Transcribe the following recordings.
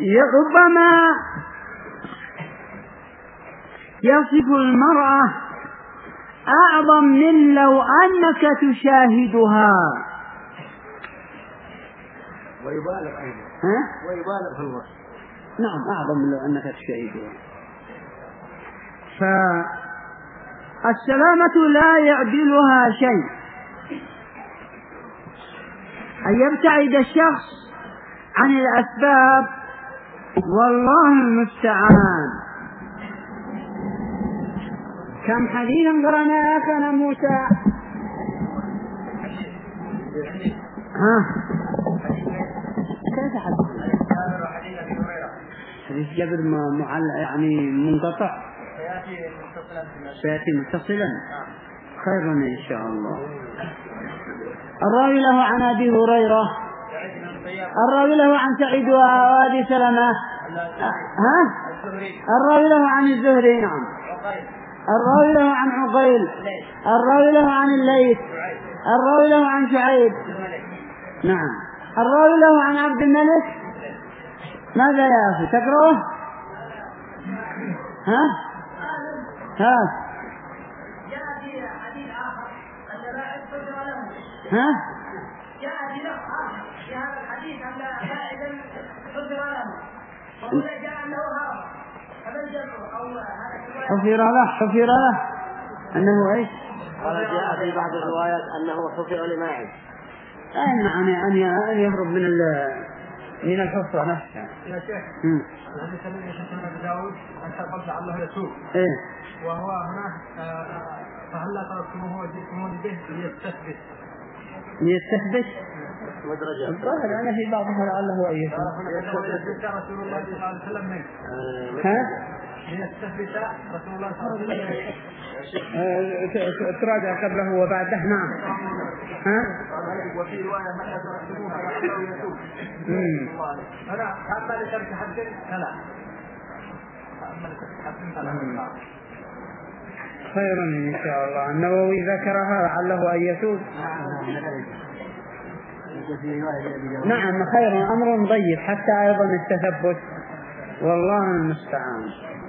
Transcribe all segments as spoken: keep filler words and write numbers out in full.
ربما يصف المرأة أعظم من لو أنك تشاهدها، ويبالغ أيضا ها؟ ويبالغ في الوصف. نعم أعظم من لو أنك تشاهدها. فالسلامة لا يعدلها شيء، أن يبتعد الشخص عن الأسباب، والله المستعان. كم حديثا قرأنا أخنا موسى؟ ها كيف حديث؟ حديث جابر معلق يعني منقطع، سيأتي متصلا. خير إن شاء الله. الراوي له عن أبي هريرة، الراوي له عن سعيد وأبي سلمة، ها الراوي له عن الزهري، نعم الراوي له عن عقيل، الراوي له عن الليث، الراوي له عن شعيب، نعم الراوي له عن عبد الملك. ماذا يا أخي تقرأه؟ ها ها ها جاء في هذا الحديث أن فائدا حفر له، وهنا جاء أنه هرب، فما الجمع أو حفر له حفر له أنه إيش؟ قال جاء في بعض الروايات أنه حفر لماعز. أي نعم أن يهرب من من الحفرة نفسها. يا شيخ الذي سمعنا شيخنا أبو داود أنت قلت لعله يتوب، إيه وهو هنا فهلا تركتموه وجئتموني به ليستثبت ليستثبت مدرجة. الظاهر أنا في بعضها لعله أيه ليستثبت رسول الله صلى الله عليه وسلم منه. ها ليستثبت رسول الله صلى الله عليه وسلم. تراجع قبله وبعده. نعم ها وفي رواية من تركتموه فلعله يتوب. أنا أما لترك حد فلا أما لترك حد فلا. خيرا إن شاء الله. النووي ذكرها لعله أن يتوب. نعم خير، أمر ضيق حتى أيضا التثبت، والله المستعان.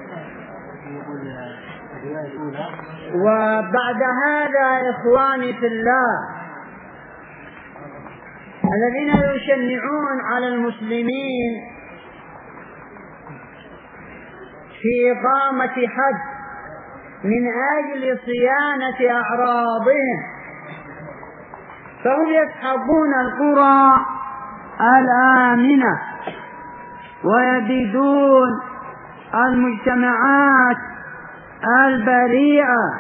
وبعد هذا إخواني في الله الذين يشنعون على المسلمين في إقامة حج من أجل صيانة أعراضهم، فهم يسحبون القرى الآمنة ويبيدون المجتمعات البريئة،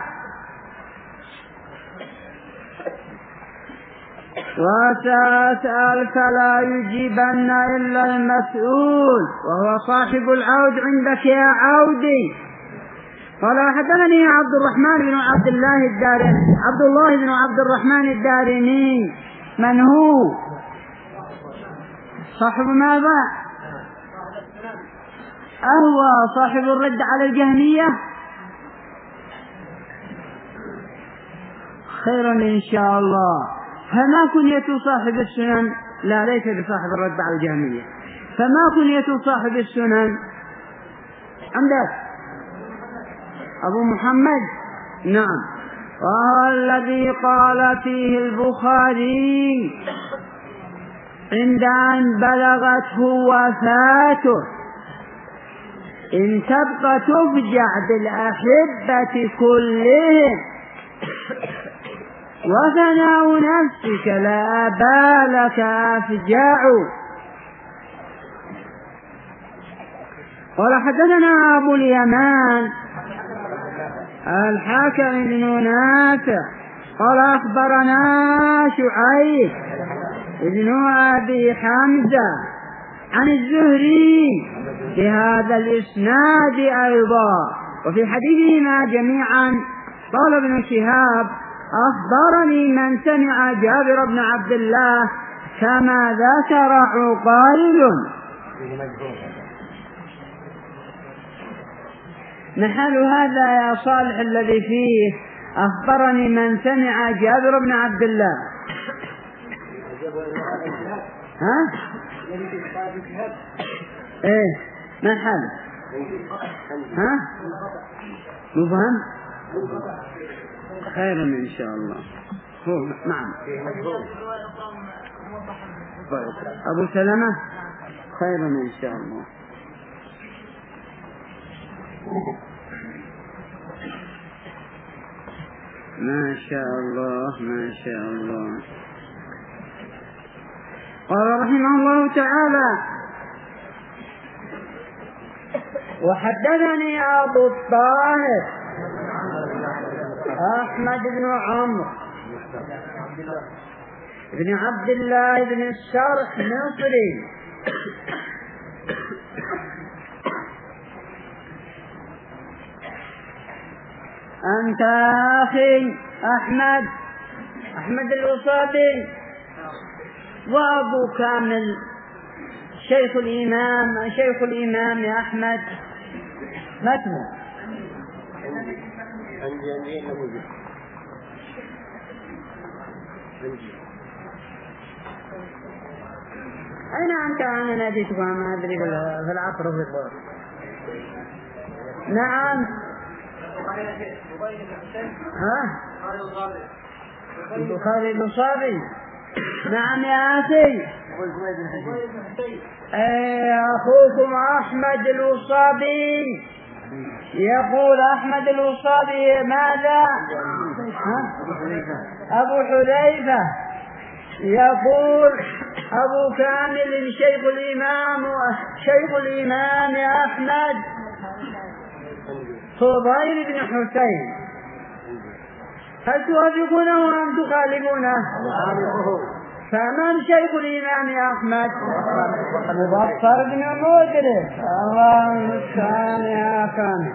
وسأسأل فلا يجيبن إلا المسؤول وهو صاحب العود عندك يا عودي. قال حدثني عبد الرحمن بن عبد الله الدارمي، عبد الله بن عبد الرحمن الدارمي. من هو؟ صاحب ماذا؟ أهو صاحب الرد على الجهمية. خيرا إن شاء الله. فما كنية صاحب السنن؟ لا ليس بصاحب الرد على الجهمية. فما كنية صاحب السنن عندك؟ أبو محمد. نعم. وهو الذي قال فيه البخاري عند أن بلغته وفاته إن تبقى تفجع بالأحبة كلهم وثناء نفسك لا بالك أفجع. قال حدثنا أبو اليمان الحكم بن نافع قال أخبرنا شعيب ابن أبي حمزة عن الزهري بهذا الإسناد أيضا، وفي حديثهما جميعا قال ابن شهاب أخبرني من سمع جابر بن عبد الله كما ذكر عقيل. محل هذا يا صالح الذي فيه أخبرني من سمع جابر بن عبد الله. ها؟ ايه ما الحال؟ ها؟ مفهم؟ خير إن شاء الله. هو نعم. أبو سلمة خير إن شاء الله. ما شاء الله ما شاء الله. قال رحمه الله تعالى: وحدثني أبو الطاهر أحمد بن عمرو بن عبد الله بن الشرح مصري أنت أخي أحمد أحمد الوصابي، وأبو كامل شيخ الإمام شيخ الإمام أحمد. ما اسمه؟ أين أنت؟ أنا ناديتك ما أدري في العصر في الظهر. نعم. ها؟ البخاري الوصابي. نعم يا أخي. أي أخوكم أحمد الوصابي. يقول أحمد الوصابي ماذا؟ أبو حذيفة يقول أبو كامل شيخ الإمام شيخ الإمام أحمد فضيل بن حسين. هل توافقونه أم تخالفونه؟ فمن شيخ الإمام أحمد؟ مظفر بن مدرك. الله المستعان يا كامل.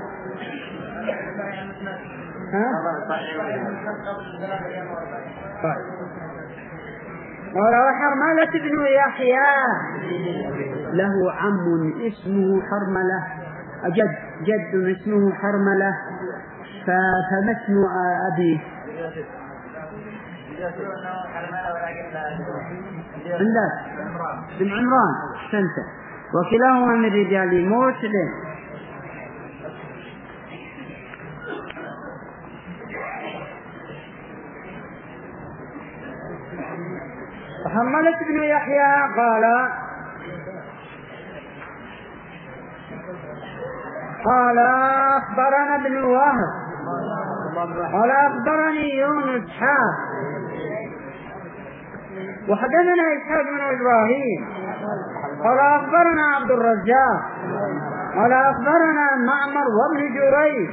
وروى حرملة بن يحيى له عم اسمه حرملة، جد جد اسمه حرملة، فما اسم أبيه؟ عندك بن عمران سنة، وكلاهما من رجال مسلم. حرملة بن يحيى قال قال أخبرنا ابن وهب قال أخبرني يونس حا وحدثنا إسحاق بن إبراهيم قال أخبرنا عبد الرزاق قال أخبرنا معمر وابن جريج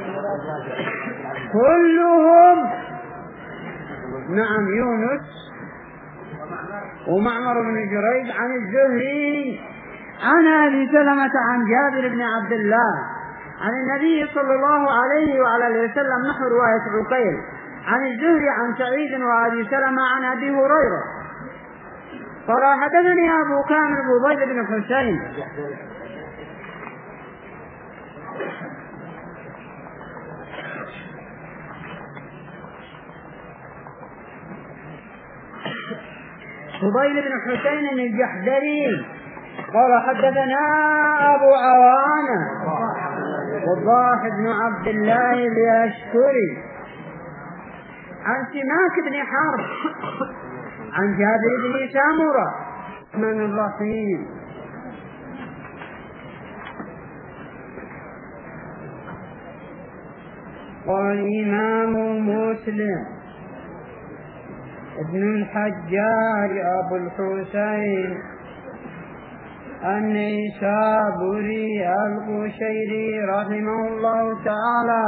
كلهم نعم يونس ومعمر بن جريج عن الزهري عن أبي سلمة عن جابر بن عبد الله عن النبي صلى الله عليه وعلى اله وسلم نحو رواية عقيل عن الزهري عن سعيد وأبي سلمة عن أبي هريرة قال حدثني أبو كامل فضيل بن حسين فضيل بن حسين الجحدري قال حدثنا أبو عوانة وضاح بن عبد الله اليشكري عن سماك بن حرب عن جابر بن سامرة من الرحيم قال إمام مسلم ابن الحجاج أبو الحسين النيسابوري القشيري رحمه الله تعالى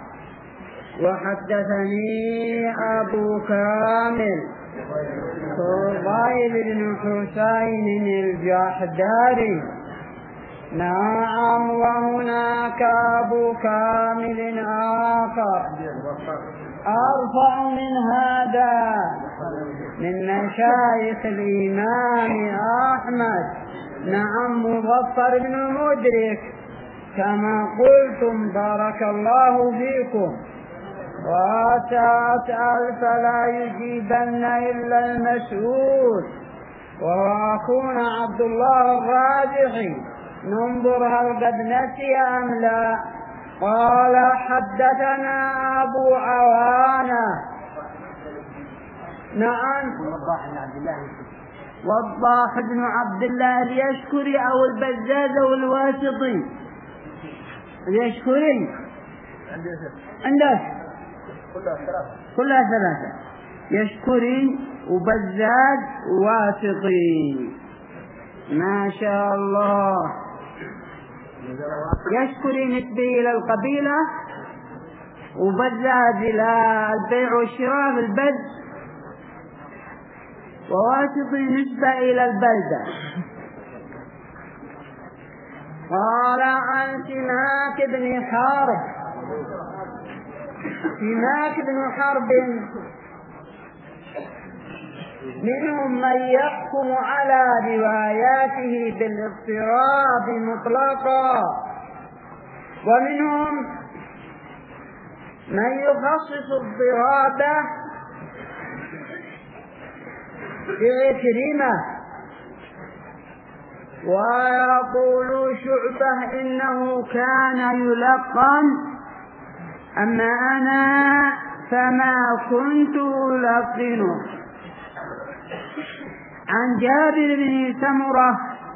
وحدثني أبو كامل فضيل بن حسين الجحدري نعم وهناك أبو كامل آخر أرفع من هذا من مشايخ الإمام أحمد نعم مظفر بن مدرك كما قلتم بارك الله فيكم وسأسأل فلا يجيبن إلا المسؤول وهو أخونا عبد الله الراجحي ننظر هل قد نسي أم لا. قال حدثنا أبو عوانة. نعم. وضاح بن عبد الله اليشكري أو البزاز أو الواسطي. اليشكري عنده كلها ثلاثة، يشكري وبزاز وواسطي. ما شاء الله. يشكري نسبي إلى القبيلة، وبزاز إلى البيع والشراء بالبز، وواسطي نسبة إلى البلدة. قال عن سماك بن حرب. سماك بن حرب منهم من يحكم على رواياته بالاضطراب مطلقا، ومنهم من يخصص اضطرابه بعكرمة. ويقول شعبة إنه كان يلقن، أما أنا فما كنت ألقنه. عن جابر بن سمرة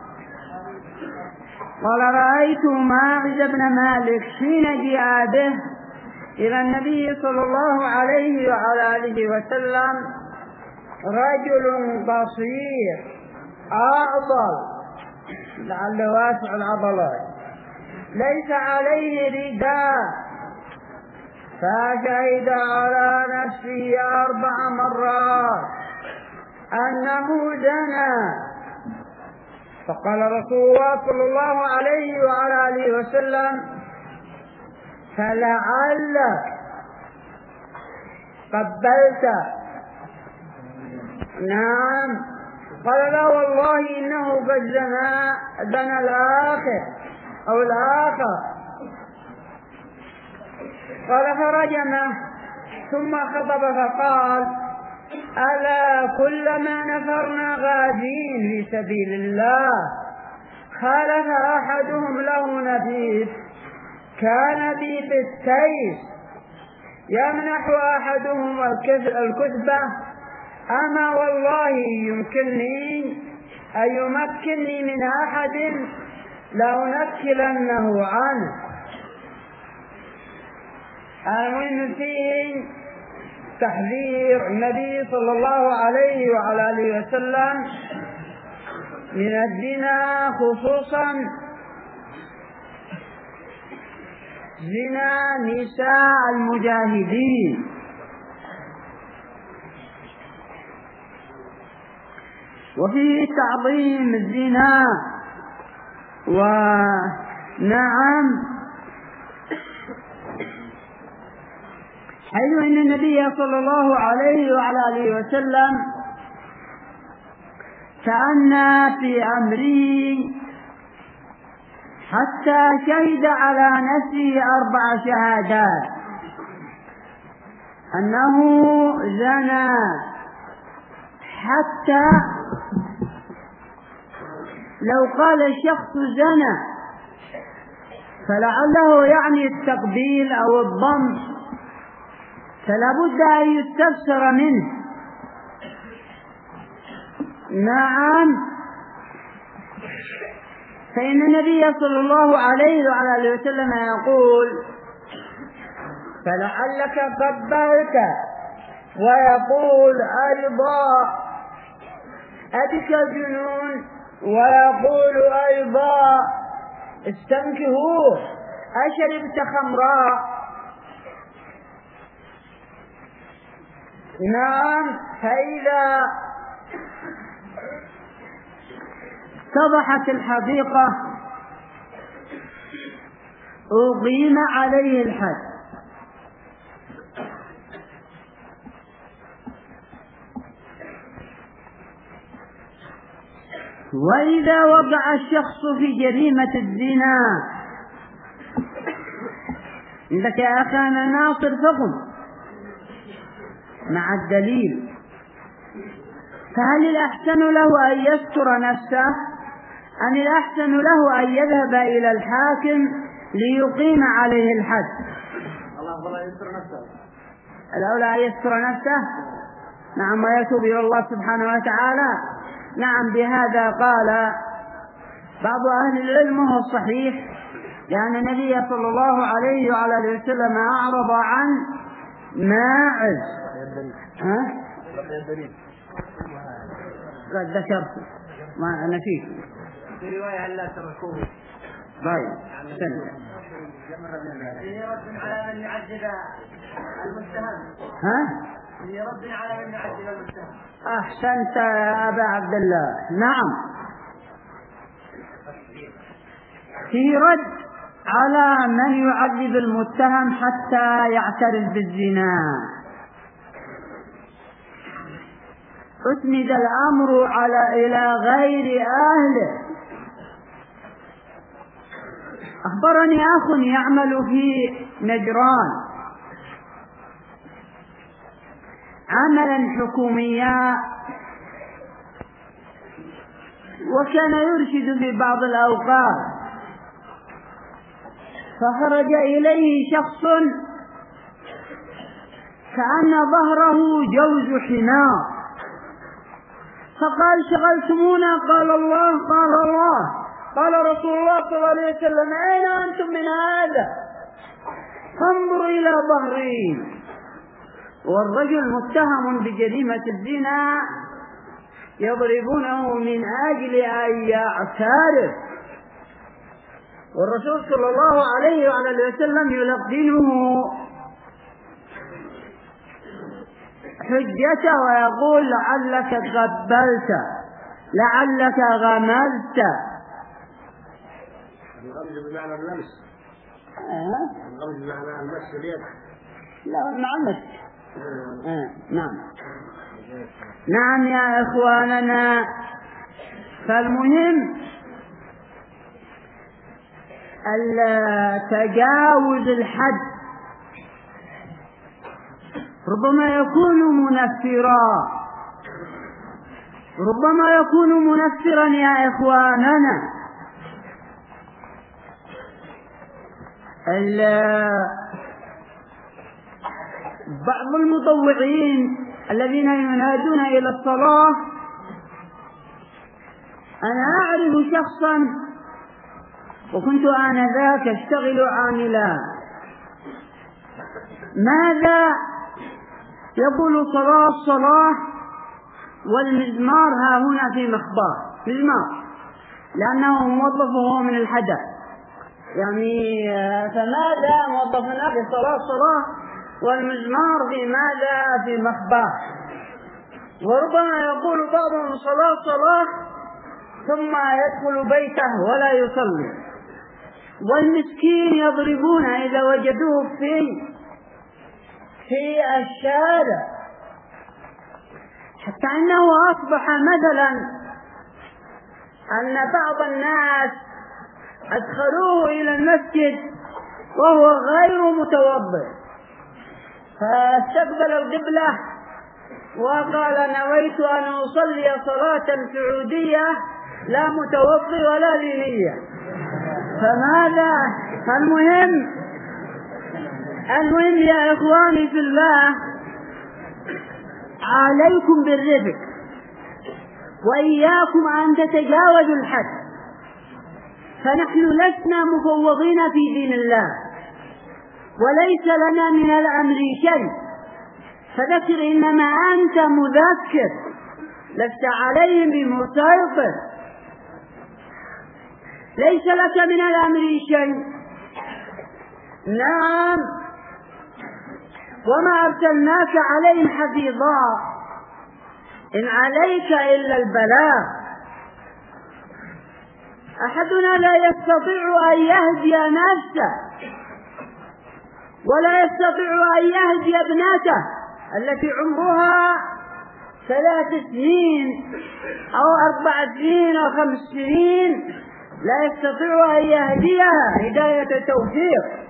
قال رأيت ماعز بن مالك حين جاء به إلى النبي صلى الله عليه وعلى آله وسلم رجل قصير أعضل لعله واسع العضلات ليس عليه رداء، فشهد على نفسه أربع مرات أنه زنى. فقال رسول الله صلى الله عليه وعلى آله وسلم فلعلك قبلت. نعم. قال لا والله إنه قد زنى زنى الآخر أو الآخر. قال فرجمه ثم خطب فقال ألا كلما نفرنا غازين في سبيل الله خالف أحدهم له نبيذ كان بي بالسيف يمنح أحدهم الكتبة، أما والله يمكنني أن يمكنني من أحد لأنكلنه عنه. المهم فيه تحذير النبي صلى الله عليه وعلى آله وسلم من الزنا، خصوصا زنا نساء المجاهدين. وفيه تعظيم الزنا. ونعم، حيث أن النبي صلى الله عليه وعلى آله وسلم تأنى في أمره حتى شهد على نفسه أربع شهادات أنه زنى، حتى لو قال الشخص زنى فلعله يعني التقبيل أو الضم، فلا بد أن يستفسر منه. نعم. فإن النبي صلى الله عليه وعلى آله وسلم يقول فلعلك قبلت، ويقول أيضا أبك الجنون، ويقول أيضا استنكهوه أشربت خمراء. نعم. فإذا اتضحت الحقيقة أقيم عليه الحد. وإذا وقع الشخص في جريمة الزنا، عندك يا أخانا ناصر فقم مع الدليل، فهل الأحسن له أن يستر نفسه أن الأحسن له أن يذهب إلى الحاكم ليقيم عليه الحد. الله يستر نفسه. الأولى أن يستر نفسه. نعم، ويتوب إلى الله سبحانه وتعالى. نعم، بهذا قال بعض أهل العلم وهو الصحيح، لأن النبي صلى الله عليه وعلى آله وسلم أعرض عن ماعز. ها؟ لا ذكرت ما نسيت. في رواية لا تركوه. طيب سنة. في رد على من يعذب المتهم. ها؟ في رد على من يعذب المتهم. أحسنت يا أبا عبد الله. نعم، في رد على من يعذب المتهم حتى يعترف بالزنا. أسند الأمر على إلى غير أهله. أخبرني أخ يعمل في نجران عملا حكوميا، وكان يرشد في بعض الأوقات، فخرج إليه شخص كأن ظهره جوز حمار، فقال شغلتمونا. قال الله قال الله قال رسول الله صلى الله عليه وسلم أين أنتم من هذا؟ فانظروا إلى ظهري. والرجل متهم بجريمة الزنا يضربونه من أجل أن يعترف، والرسول صلى الله عليه وعلى وسلم يلقنه حجته ويقول لعلك قبلت لعلك غملت. الغمز بمعنى اللمس. أه؟ الغمز بمعنى المس اليد. لا مع المس. أه. نعم نعم يا إخواننا، فالمهم تجاوز الحد ربما يكون منفرا، ربما يكون منفرا يا إخواننا. بعض المطوعين الذين ينادون إلى الصلاة، أنا أعرف شخصا وكنت آنذاك أشتغل عاملا، ماذا يقول صلاة صلاة والمزمار ها هنا في مخبار مزمار، لأنه موظف وهو من الحدث، يعني فماذا موظفنا في صلاة صلاة والمزمار في ماذا في مخبار. وربما يقول بعضهم صلاة صلاة ثم يدخل بيته ولا يصلي، والمسكين يضربون إذا وجدوه في في الشارع، حتى أنه أصبح مثلا أن بعض الناس أدخلوه إلى المسجد وهو غير متوضئ، فاستقبل القبلة وقال نويت أن أصلي صلاة سعودية لا متوضئ ولا لينية. فماذا المهم المهم يا إخواني في الله، عليكم بالرفق وإياكم أن تتجاوزوا الحد، فنحن لسنا مفوضين في دين الله وليس لنا من الأمر شيء، فذكر إنما أنت مذكر لست عليهم بمسيطر، ليس لك من الأمر شيء. نعم، وما أرسلناك عليهم حفيظا إن عليك إلا البلاغ. أحدنا لا يستطيع أن يهدي نفسه ولا يستطيع أن يهدي ابنته التي عمرها ثلاث سنين أو أربع سنين أو خمس سنين، لا يستطيع أن يهديها هداية توفيق.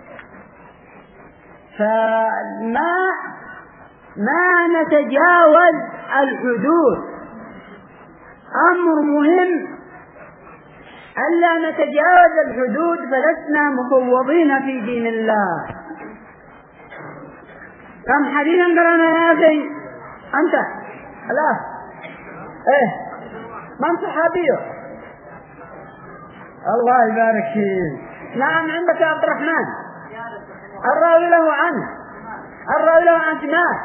فما ما نتجاوز الحدود، أمر مهم ألا نتجاوز الحدود فلسنا مفوضين في دين الله. كم حديثا قرأنا يا أخي أنت؟ لا إيه من صحابيه؟ الله يبارك فيك. نعم عندك يا عبد الرحمن الراوي له عنه الراوي له عن سماك.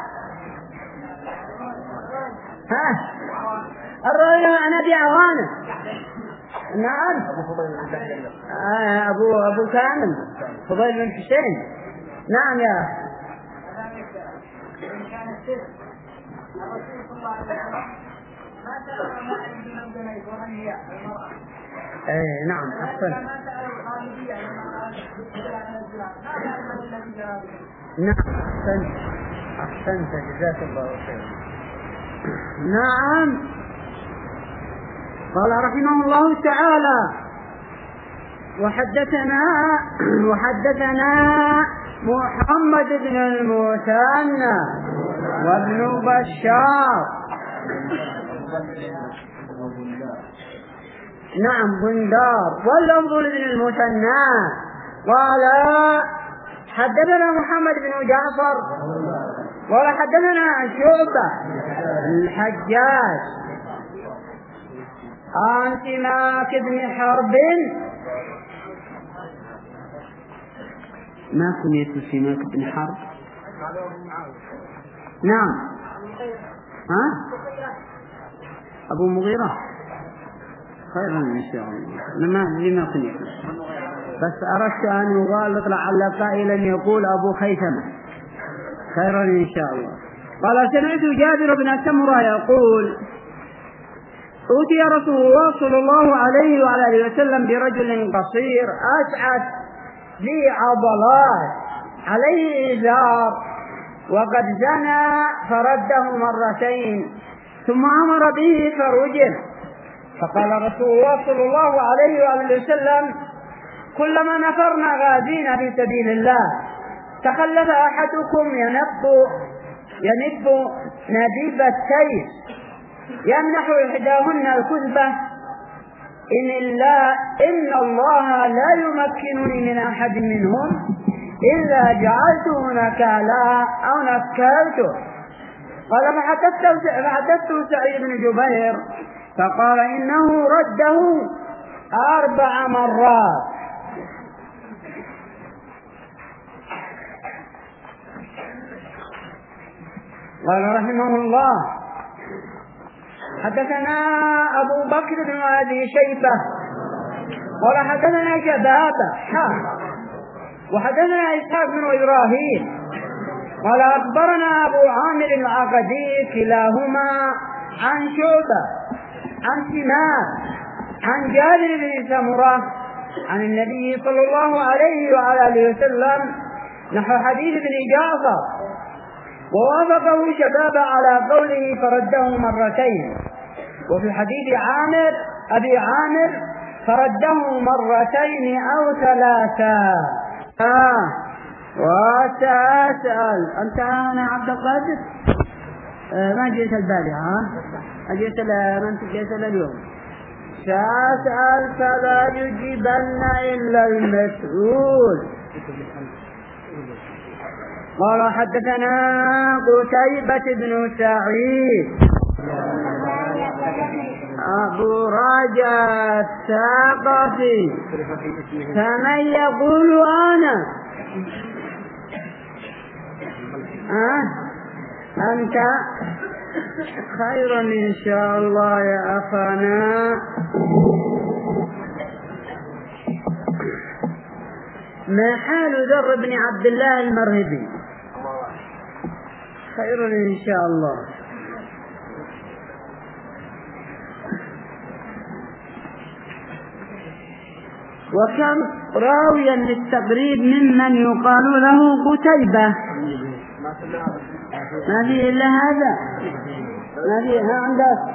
ها الراوي له عن أبي عوانة. نعم آه أبو أبو كامل فضيل بن حسين. نعم يا ايه نعم احسنت. نعم احسنت احسنت جزاك الله خيرا. نعم قال رحمه الله تعالى وحدثنا وحدثنا محمد بن المثنى وابن بشار. نعم بندار واللفظ لابن المثنى قال حدثنا محمد بن جعفر قال حدثنا شعبة الحجاج عن سماك بن حرب. ما كنيت سماك بن حرب؟ نعم ها أبو مغيرة خيرا إن شاء الله. لما لما كنيت بس أردت أن يغالط لعل قائلا يقول أبو خيثمة خيرا إن شاء الله. قال سمعت جابر بن سمرة يقول أوتي رسول الله صلى الله عليه وعلى آله وسلم برجل قصير أسعد ذي عضلات عليه إزار وقد زنى فرده مرتين ثم أمر به فرجم. فقال رسول الله صلى الله عليه وآله وسلم كلما نفرنا غازين في سبيل الله تخلف أحدكم ينب ينب نبيب السيف يمنح إحداهن الكذبة إن الله إن الله لا يمكنني من أحد منهم إلا جعلته نكالا أو نكلته. قال فحدثته سعيد بن جبير فقال إنه رده أربع مرات. قال رحمه الله حدثنا أبو بكر بن أبي شيبة قال حدثنا شبابة وحدثنا إسحاق بن إبراهيم قال أخبرنا أبو عامر العقدي كلاهما عن شعبة عن سماك عن جابر بن سمرة عن النبي صلى الله عليه وعلى آله وسلم نحو حديث ابن جعفر ووافقه شباب على قوله فرده مرتين. وفي حديث عامر أبي عامر فرده مرتين أو ثلاثا. آه وسأسأل أنت أنا عبد القادر آه ما جئت البارحة أجيت ما أنت جئت اليوم. سأسأل فلا يجيبن إلا المسؤول. قال حدثنا قتيبة بن سعيد أبو راجع الثقفي فمن يقول أنا أه؟ أنت خيرا إن شاء الله يا أخانا. ما حال ذر بن عبد الله المرهبي؟ خير إن شاء الله. وكم راويا للتقريب ممن يقال له قتيبة ما فيه إلا هذا ما فيه. ها عندك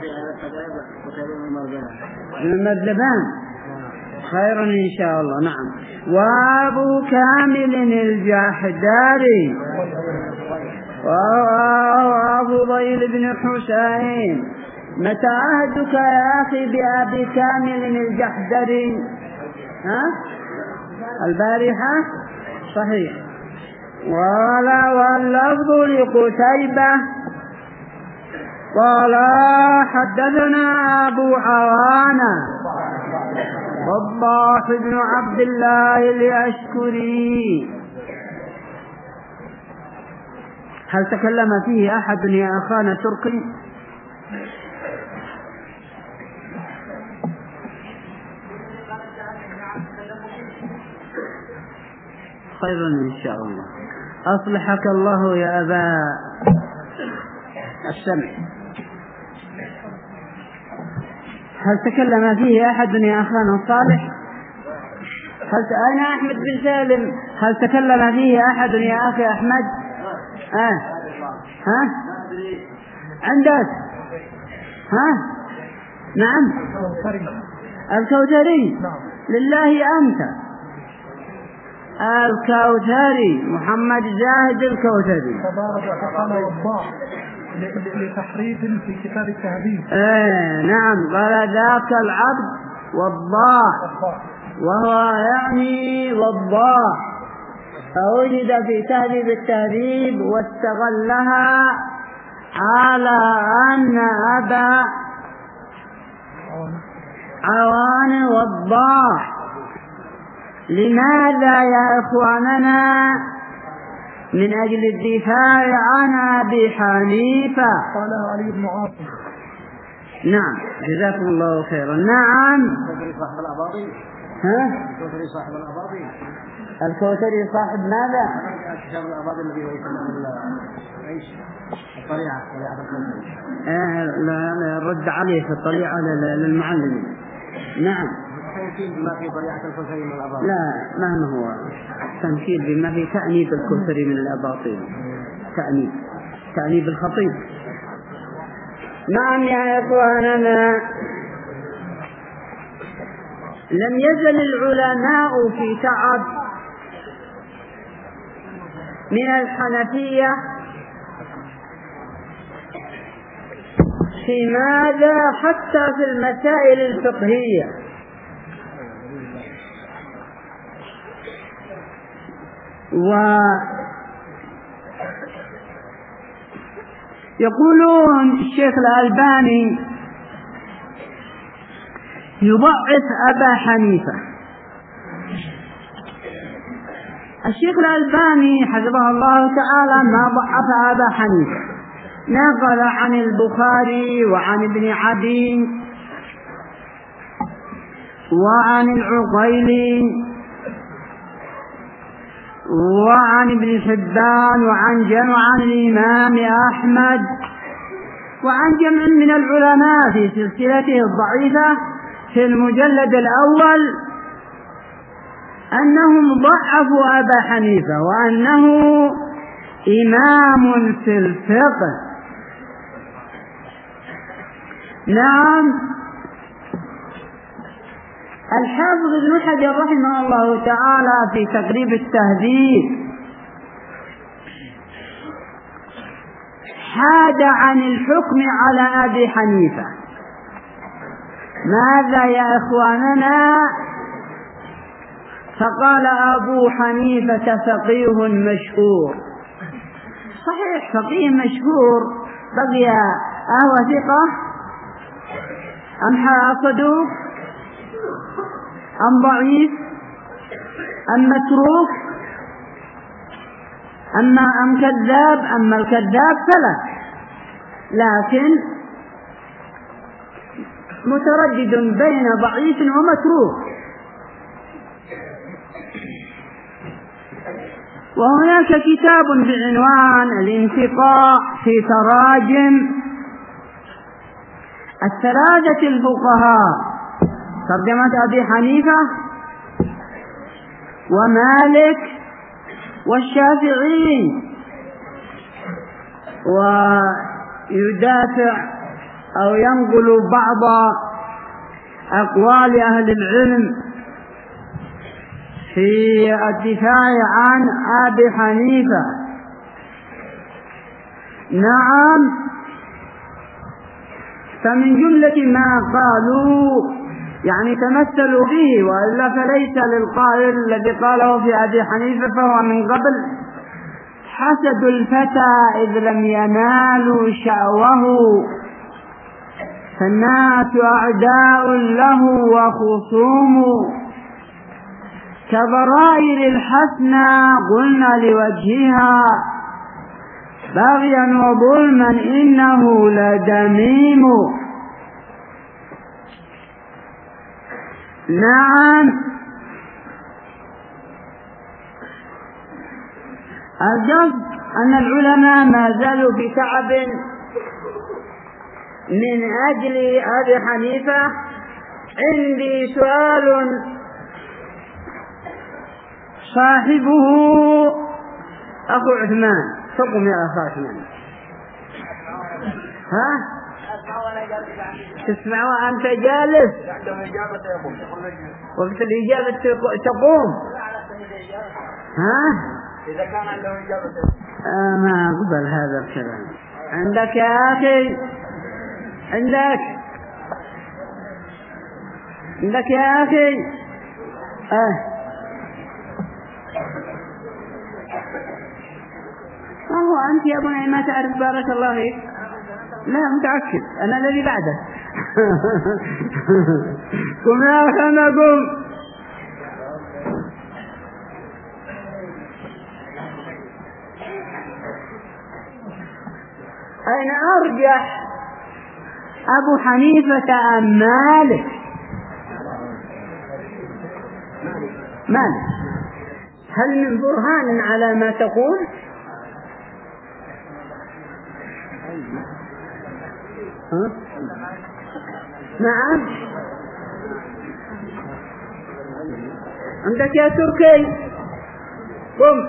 المدلبان خيرا إن شاء الله. نعم. وأبو كامل الجحداري وأبو ضيل بن حسين متى عهدك يا أخي بأبي كامل الجحدري؟ ها؟ البارحة؟ صحيح. قال واللفظ لقتيبة قال حدثنا أبو عوانة وضاح بن عبد الله اليشكري. هل تكلم فيه أحد يا أخانا تركي؟ خير إن شاء الله. أصلحك الله يا أبا السمع. هل تكلم فيه أحد يا أخانا صالح؟ هل ت... أين أحمد بن سالم؟ هل تكلم فيه أحد يا أخي أحمد؟ آه. ها؟ عندك؟ ها؟ نعم. الكوثري. لله أنت. الكوثري محمد زاهد الكوثري. لتحريف في كتاب التهذيب. آه نعم. قال ذاك العبد والضاح وهو يعني والضاح، فوجد في تهذيب التهذيب واستغلها على أن أبا عوان والضاح. لماذا يا إخواننا؟ من أجل الدفاع عن أبي حنيفة. قال علي بن عاصم. نعم جزاكم الله خيرا. نعم. الكوثري صاحب الأباضي. ها؟ الكوثري صاحب الأباضي. الكوثري صاحب ماذا؟ كتاب الأباضي الذي هو يسمى ايش؟ الطليعة. طليعة الكوثري. آه لا لا رد عليه في الطليعة للمعلمين. نعم. تنكيل بما في طليعة الكوثري من الأباطيل. لا ما هو تنكيل بما في تأنيب الكوثري من الأباطيل. تأنيب تأنيب الخطيب. نعم يا إخواننا، لم يزل العلماء في تعب من الحنفية في ماذا؟ حتى في المسائل الفقهية. ويقولون الشيخ الألباني يضعف أبا حنيفة. الشيخ الألباني حفظه الله تعالى ما ضعف أبا حنيفة، نقل عن البخاري وعن ابن عدي وعن العقيلي وعن ابن حبان وعن جمع عن الإمام أحمد وعن جمع من العلماء في سلسلته الضعيفة في المجلد الأول أنهم ضعفوا أبا حنيفة وأنه إمام في الفقه. نعم. الحافظ ابن حجر رحمه الله تعالى في تقريب التهذيب حاد عن الحكم على أبي حنيفة. ماذا يا إخواننا؟ فقال أبو حنيفة فقيه مشهور. صحيح فقيه مشهور، بقي أهو ثقة أم صدوق أم ضعيف أم متروك أما أم كذاب؟ أما الكذاب فلا، لكن متردد بين ضعيف ومتروك. وهناك كتاب بعنوان الانتقاء في تراجم الثلاثة الفقهاء، ترجمة أبي حنيفة ومالك والشافعي، ويدافع أو ينقل بعض أقوال أهل العلم في الدفاع عن أبي حنيفة. نعم. فمن جملة ما قالوا يعني تمثلوا به، وإلا فليس للقائل الذي قاله في أبي حنيفة فهو من قبل: حسد الفتى إذ لم ينالوا شأوه، فالناس أعداء له وخصوم، كضرائر الحسنى قلنا لوجهها، بغيا وظلما إنه لدميم. نعم، الجزء أن العلماء ما زالوا في تعب من أجل أبي حنيفة. عندي سؤال صاحبه أخو عثمان، تقم يا أخ عثمان، ها تسمع وأنت جالس وقت الإجابة تقوم، ها إذا كان عنده إجابة آه ما أقبل هذا الكلام. عندك يا أخي، عندك عندك يا أخي آه ما هو أنت يا ابني ما تعرف؟ بارك الله فيك. لا متأكد أنا الذي بعده. قم يا أخي أنا قم. أين أرجح أبو حنيفة أم مالك؟ مالك. هل من برهان على ما تقول؟ ها؟ نعم. عندك يا تركي قم.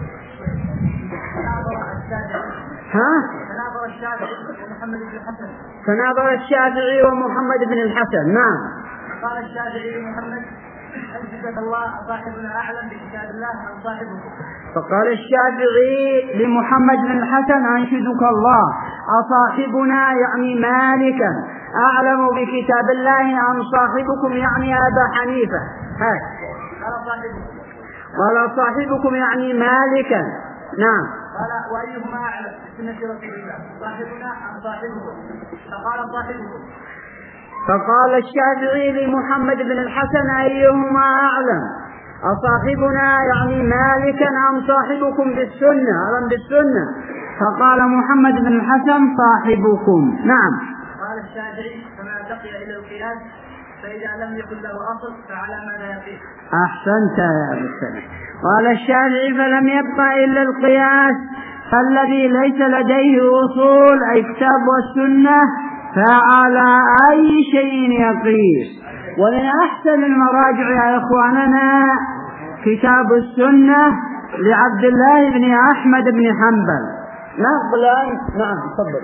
ها؟ تناظر الشافعي ومحمد بن الحسن. تناظر الشافعي ومحمد بن الحسن. نعم. قال الشافعي لمحمد: أنشدك الله صاحبنا أعلم بكتاب الله أم صاحبكم؟ فقال الشافعي لمحمد بن الحسن: أنشدك الله أصاحبنا يعني مالكا أعلم بكتاب الله أم صاحبكم يعني أبا حنيفة؟ هاي. قال صاحبكم. قال صاحبكم يعني مالكا. نعم. قال: وأيهما أعلم بسنة رسول الله صاحبنا أم صاحبكم؟ فقال: صاحبكم. فقال الشافعي لمحمد بن الحسن: أيهما أعلم أصاحبنا يعني مالكا أم صاحبكم بالسنة أعلم بالسنة؟ فقال محمد بن الحسن: صاحبكم. نعم. قال الشافعي: فما بقي إلى القياس فإذا لم يكن له أصل فعلى ماذا يقيس؟ أحسنت يا أبو السلام. قال الشافعي: فلم يبقى إلا القياس، فالذي ليس لديه أصول أي كتاب والسنة فعلى أي شيء يقيس. ومن أحسن المراجع يا إخواننا كتاب السنة لعبد الله بن أحمد بن حنبل. نقلا. نعم تفضل.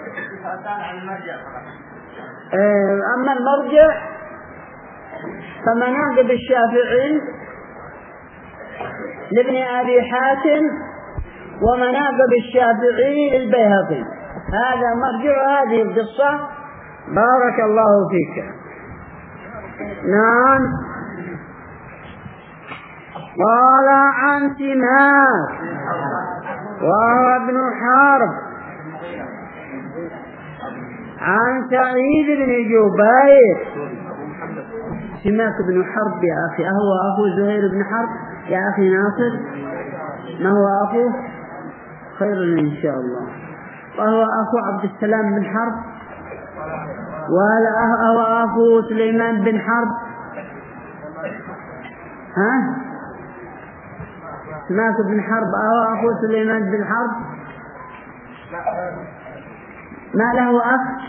أما المرجع فمناقب الشافعي لابن أبي حاتم ومناقب الشافعي للبيهقي. هذا مرجع هذه القصة. بارك الله فيك. نعم. قال عن سماك وهو ابن حرب عن سعيد بن جبير. سماك بن حرب يا أخي أهو أخو زهير بن حرب يا أخي ناصر؟ ما هو أخوه؟ خير إن شاء الله. وهو أخو عبد السلام بن حرب ولا هو أخو سليمان بن حرب؟ ها؟ سماك بن حرب أهو أخو سليمان بن حرب؟ ما له أخ؟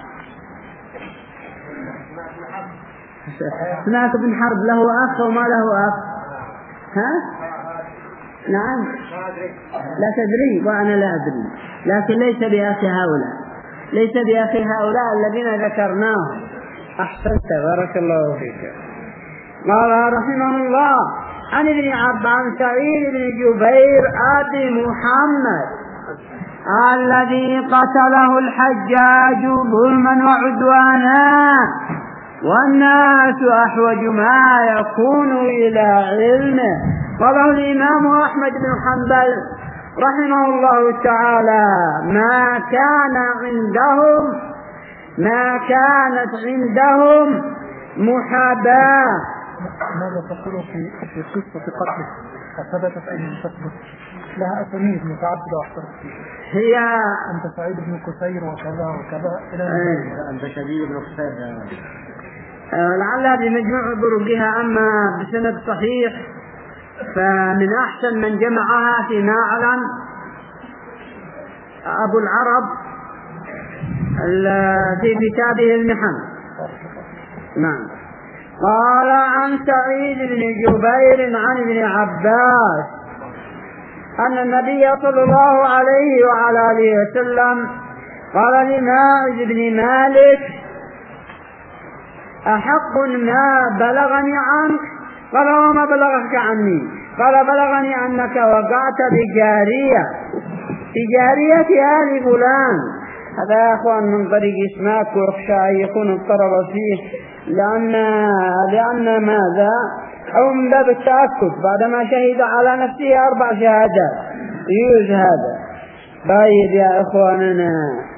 سماك بن حرب له أخ وما له أخ؟ ها؟ نعم. لا تدري وأنا لا أدري، لكن ليس بأخي هؤلاء، ليس بأخي هؤلاء الذين ذكرناهم. أحسنت بارك الله فيك. قال رحمه الله عن ابن عباس سعيد بن جبير أبي محمد الذي قتله الحجاج ظلما وعدوانا، والناس أحوج ما يكون إلى علمه. قاله الإمام أحمد بن حنبل رحمه الله تعالى: ما كان عندهم ما كانت عندهم محاباة. ماذا تقول في في قصة قتله؟ أثبتت أن تثبت لها أسانيد متعددة واحترت هي أنت سعيد بن كثير وكذا وكذا إلى أنت شديد بن كثير، لعلها بمجموع طرقها. أما بسند صحيح فمن أحسن من جمعها فيما أعلم أبو العرب في كتابه المحن. نعم. قال عن سعيد بن جبير عن ابن عباس أن النبي صلى الله عليه وعلى آله وسلم قال لماعز بن مالك: أحق ما بلغني عنك؟ قال: وما بلغك عني؟ قال: بلغني أنك وقعت بجارية بجارية آل فلان. هذا يا أخوان من طريق إسماك، ويخشى أن يكون اضطرب فيه لأن لأن ماذا؟ أو من باب التأكد بعدما شهد على نفسه أربع شهادات يجوز هذا. طيب يا إخواننا،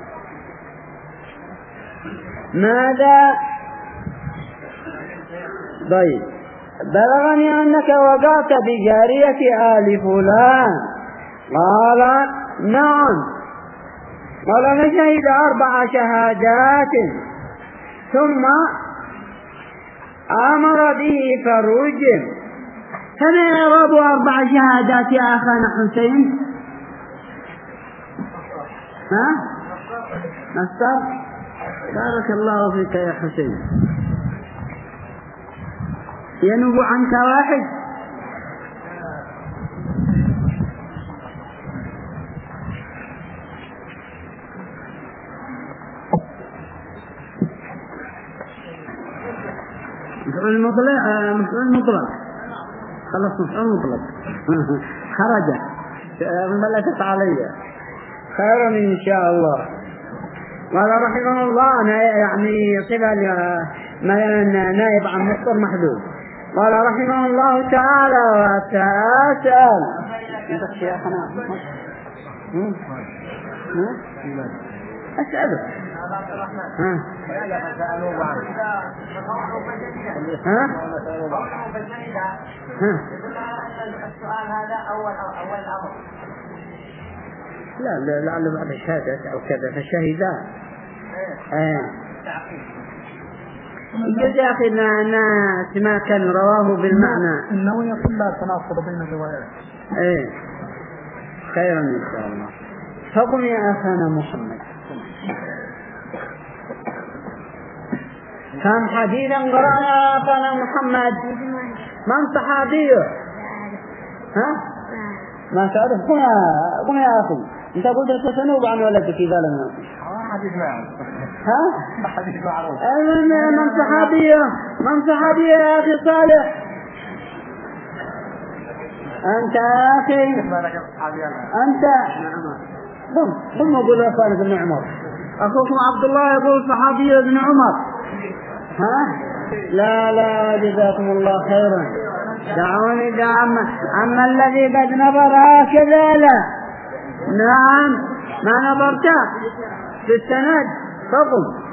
ماذا؟ طيب، بلغني أنك وقعت بجارية آل فلان. قال: نعم. قال: فشهد أربع شهادات ثم أمر به فرجم. فما يراب أربع شهادات يا أخانا حسين؟ ها؟ نصر؟ بارك الله فيك يا حسين. ينوب عنك واحد؟ مفعول مطلق، مفعول مطلق، خلص مفعول مطلق. خرج ملكت علي خيرا إن شاء الله. قال رحمه الله يعني صفة نائب عن مصدر محذوف. قال رحمه الله تعالى: وتسأل انت يا أخنا أسأله ها ها السؤال هذا أول أول الأمر. لا لا لعل بعد شهادة أو كذا فشهدان. إيه يجوز يا أخي ناس ما كان رواه بالمعنى إنه يقول لا تناقض بين الروايات. إيه خيرا إن شاء الله. فقم يا أخانا محمد. كم حديثا قرأنا يا أخانا محمد؟ من صحابيه؟ ها؟ ما تعرف؟ قم يا قم يا أخي. أنت قلت تتنوب عن ولدك في ظلم. حديث معروف. ها؟ حديث معروف. من صحابيه؟ من صحابيه يا أخي صالح؟ أنت يا أخي. أنت. قم قم وقول يا خالد بن عمر. أخوكم عبد الله يقول صحابي ابن عمر. ها؟ لا لا جزاكم الله خيرا. دعوني دعم أما الذي قد نظر هكذا لا. نعم ما نظرت في السند فقم.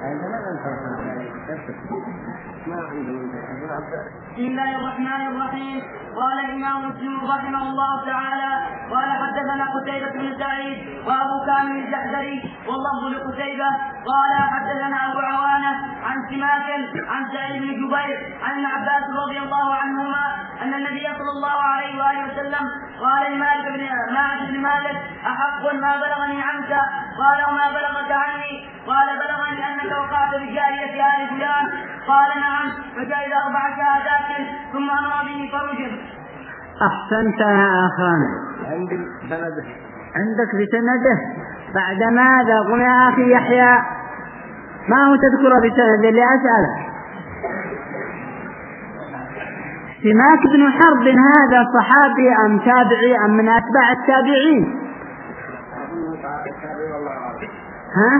بسم الله الرحمن الرحيم. قال الإمام مسلم رحمه الله تعالى: قال حدثنا قتيبة بن سعيد وأبو كامل الجحدري واللفظ لقتيبة قال حدثنا أبو عوانة عن سماك عن سعيد بن جبير عن ابن عباس رضي الله عنهما أن النبي صلى الله عليه وآله وسلم قال لمالك بن مالك بن مالك: أحق ما بلغني عنك؟ قال: وما بلغك عني؟ قال: بلغني أنك وقعت بجارية آل فلان. قال: نعم. فشهد أربع شهادات ثم أمر به فرجم. أحسنت يا أخانا. عندي سنده. عندك بسنده. بعد ماذا؟ قل يا أخي يحيى ما هو تذكر بسنده لأسأله. سماك بن حرب هذا صحابي أم تابعي أم من أتباع التابعين؟ ها؟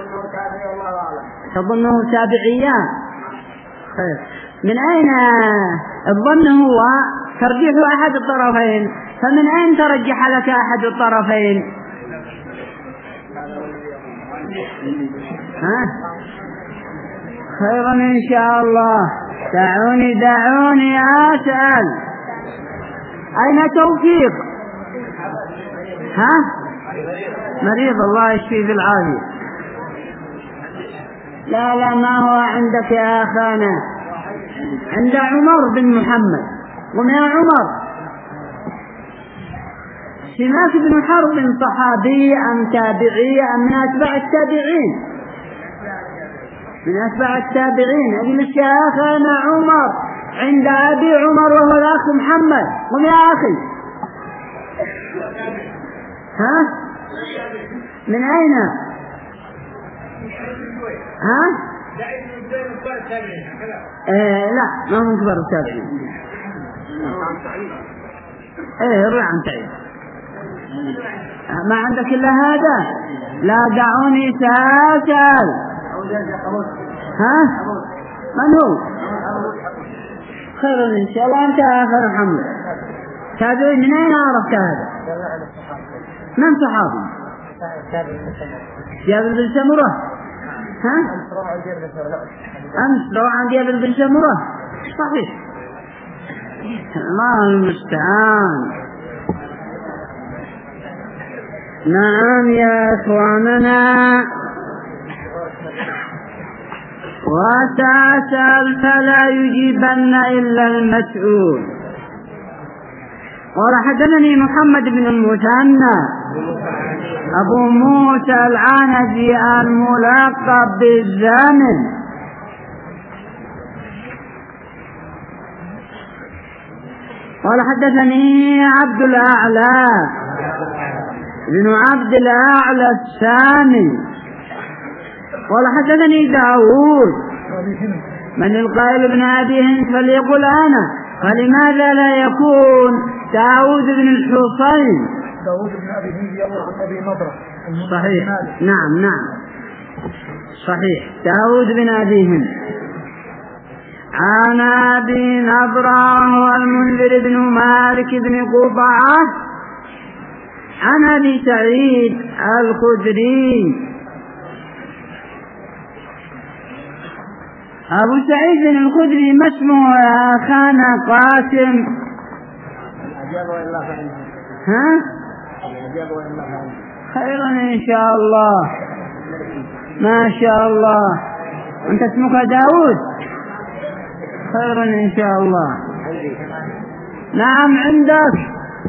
تظنه تابعيا؟ خير. من أين الظن هو ترجيح أحد الطرفين، فمن أين ترجح لك أحد الطرفين؟ ها؟ خيرا إن شاء الله. دعوني دعوني أسأل، أين توفيق؟ ها؟ مريض، الله يشفيه بالعافية. لا لا ما هو عندك يا أخانا، عند عمر بن محمد. قم يا عمر. سماك بن حرب صحابي أم تابعي أم من أتباع التابعين؟ من أتباع التابعين. أجلس يا أخانا عمر عند أبي عمر وهو الأخ محمد. قم يا أخي. ها؟ من أين؟ ها؟ إيه لا ما هم كبار التابعين. إيه روح عن سعيد. ما عندك إلا هذا؟ لا دعوني سأسأل. ها؟ من هو؟ خير إن شاء الله. أنت آخر محمد تابعي. من أين عرفت هذا؟ من صحابي؟ جابر بن سمرة. ها؟ أمس روى عن جابر بن سمرة. صحيح. الله المستعان. نعم يا إخواننا. وتسأل فلا يجيبن إلا المسؤول. قال حدثني محمد بن المثنى أبو موسى العنزي الملقب بالزامل. قال حدثني عبد الأعلى بن عبد الأعلى السامي. قال حدثني داود من القائل ابن أبي هند فليقل أنا. فلماذا لا يكون داود بن الحصين؟ داود بن أبي هند يروي عن أبي نضرة. صحيح. نعم نعم صحيح. داود بن أبي هند عن أبي نضرة والمنذر بن مالك بن قطعة عن أبي سعيد الخدري. أبو سعيد الخدري ما اسمه يا أخانا قاسم؟ ها؟ خيرا إن شاء الله. ما شاء الله. أنت اسمك داود؟ خيرا إن شاء الله. نعم عندك.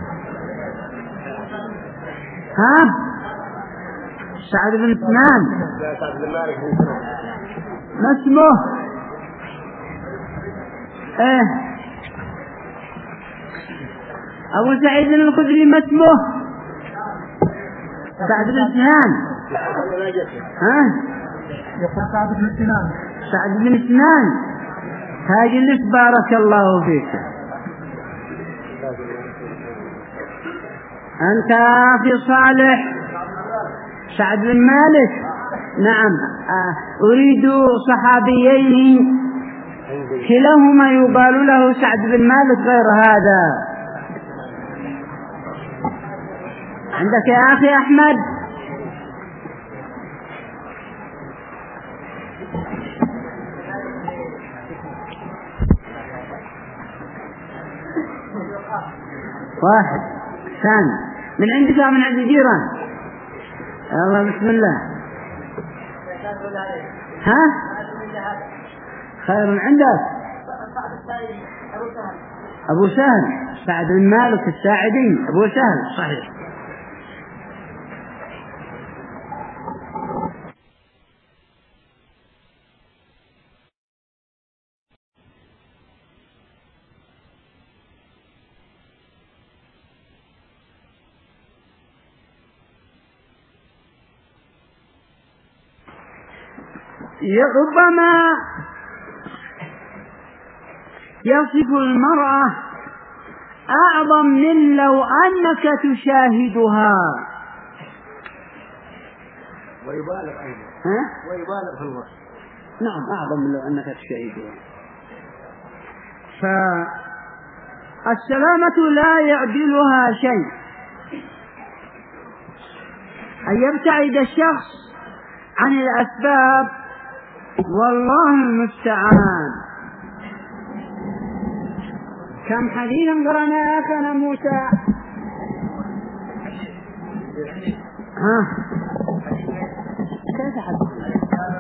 ها؟ سعد بن سنان. ما اسمه؟ ايه أبو سعيد الخدري ما اسمه؟ سعد بن سنان. ها؟ يقول سعد بن سنان. سعد بن سنان. هاجلس بارك الله فيك. أنت في صالح سعد بن مالك. نعم أريد صحابيين كلاهما يقال له سعد بن مالك غير هذا. عندك يا أخي أحمد؟ واحد ثاني من عندك أو من عند الجيران؟ يلا بسم الله. ها؟ خير من عندك؟ أبو سهل سعد بن مالك الساعدي. أبو سهل صحيح. ربما يصف المرأة أعظم من لو أنك تشاهدها. ويبالغ أيضا ها؟ ويبالغ في الوصف. نعم أعظم من لو أنك تشهد. فالسلامة لا يعدلها شيء، أن يبتعد الشخص عن الأسباب والله المستعان. كم حديثا قرأنا يا أخانا موسى؟ ها كيف حديث؟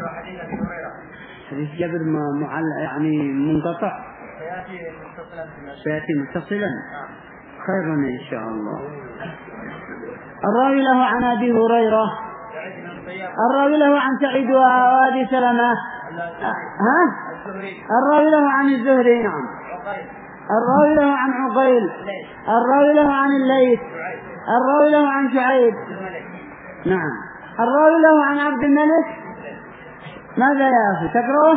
حديث جابر معلق يعني منقطع، سيأتي متصلا خيرا إن شاء الله. الراوي له عن أبي هريرة، الراوي له عن سعيد وأبي سلمة، ها؟ الراوي له عن الزهري، نعم. الراوي له عن عقيل، الراوي له عن الليث، الراوي له عن شعيب، نعم. الراوي له عن عبد الملك. ماذا يا أخي تقرأه؟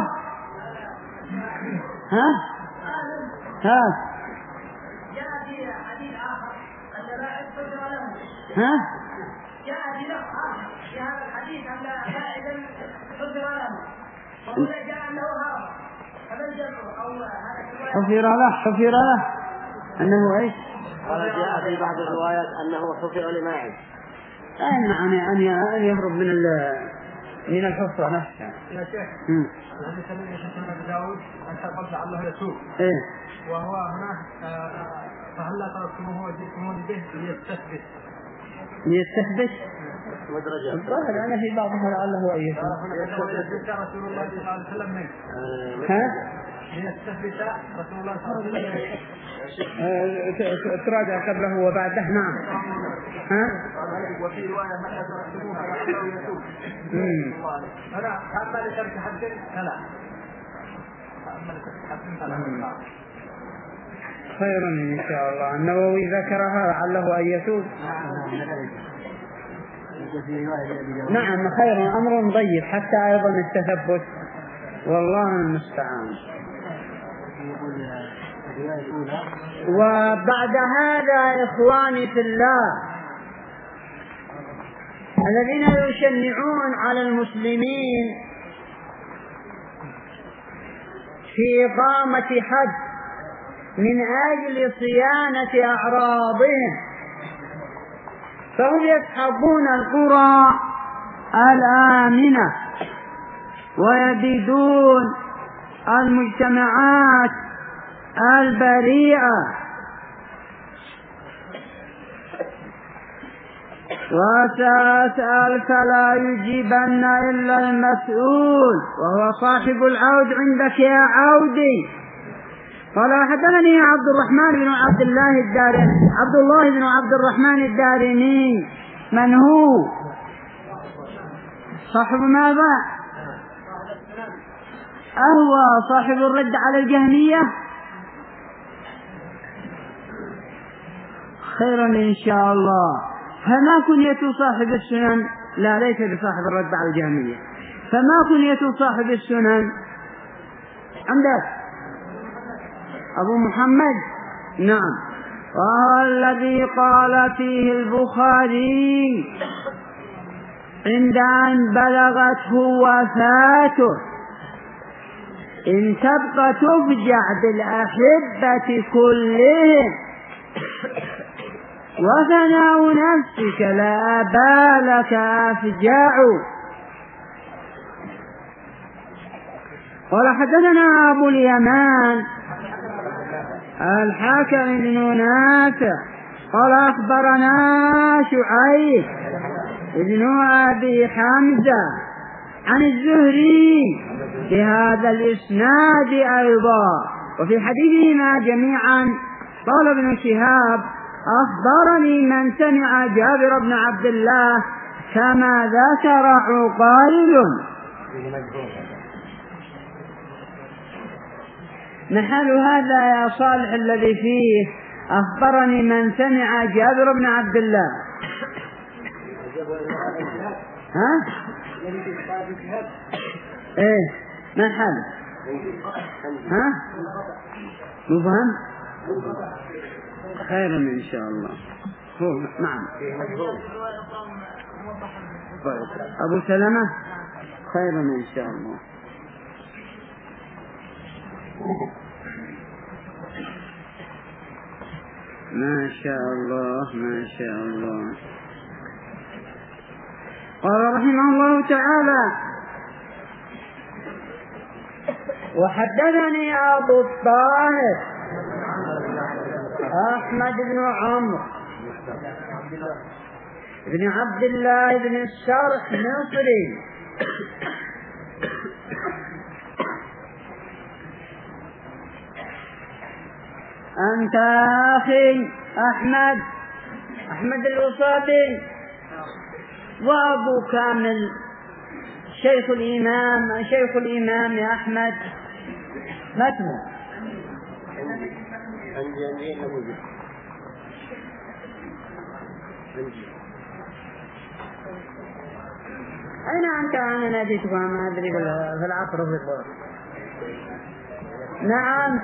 ها؟ ها؟ جاء في حديث آخر أن لا يقدر له. ها؟ جاء في لفظ آخر في هذا الحديث أن لا يقدر له. وهنا جاء أنه هرب. هذا الجمع أو هذا حفر له حفر له أنه إيش؟ قال جاء في بعض الروايات أنه حفر لماعز. أي معنى أن يهرب من من الحفرة نفسها. يا شيخ الحديث الذي يشهد أبو داود أن قبل الله يسوق. إيه. وهو هنا فهلا تركتموه وجئتموه به ليستثبت. ليستثبت. مدرجة. الظاهر أنا في بعضها لعله أيه. رسول الله صلى الله عليه وسلم منه. ها؟ ليستثبت رسول الله صلى الله عليه وسلم. تراجع قبله وبعده، نعم. ها؟ وفي رواية من أدركتموه فلعله يتوب. هنا أما لترك حد فلا. أما لترك حد فلا. خيرا إن شاء الله. النووي ذكرها لعله أن يتوب. نعم خيرا، أمر ضيق حتى أيضا التثبت، والله المستعان. وبعد هذا إخواني في الله الذين يشنعون على المسلمين في إقامة حد من أجل صيانة أعراضهم، فهم يسحبون القرى الآمنة ويبيدون المجتمعات البريئة، وسأسأل فلا يجيبن إلا المسؤول وهو صاحب العود عندك يا عودي. قال حدثني عبد الرحمن بن عبد الله الدارمي، عبد الله بن عبد الرحمن الدارمي. من هو؟ صاحب ماذا؟ أهو صاحب الرد على الجهمية. خيرا إن شاء الله. فما كنية صاحب السنن؟ لا، ليس بصاحب الرد على الجهمية. فما كنية صاحب السنن؟ عندك أبو محمد، نعم. وهو الذي قال فيه البخاري عند أن بلغته وفاته: إن تبقى تفجع بالأحبة كلهم وثناء نفسك لا بالك أفجع. قال حدثنا أبو اليمان الحاكم بن نافع قال أخبرنا شعيب بن أبي حمزة عن الزهري بهذا الإسناد أيضا، وفي حديثهما جميعا قال ابن شهاب: أخبرني من سمع جابر بن عبد الله كما ذكر عقيل. محل هذا يا صالح الذي فيه أخبرني من سمع جابر بن عبد الله. ها؟ ايه محل. ها؟ مفهم؟ خيرا إن شاء الله. هو نعم. أبو سلمة خير إن شاء الله. ما شاء الله ما شاء الله. قال رحمه الله تعالى: وحدثني أبو الطاهر أحمد بن عمرو بن عبد الله بن الشرح مصري أنت أخي أحمد أحمد الوصابي، وأبو كامل شيخ الإمام شيخ الإمام أحمد متن. أين أنت؟ أنا ناديتك ما أدري في العصر في الظهر. نعم.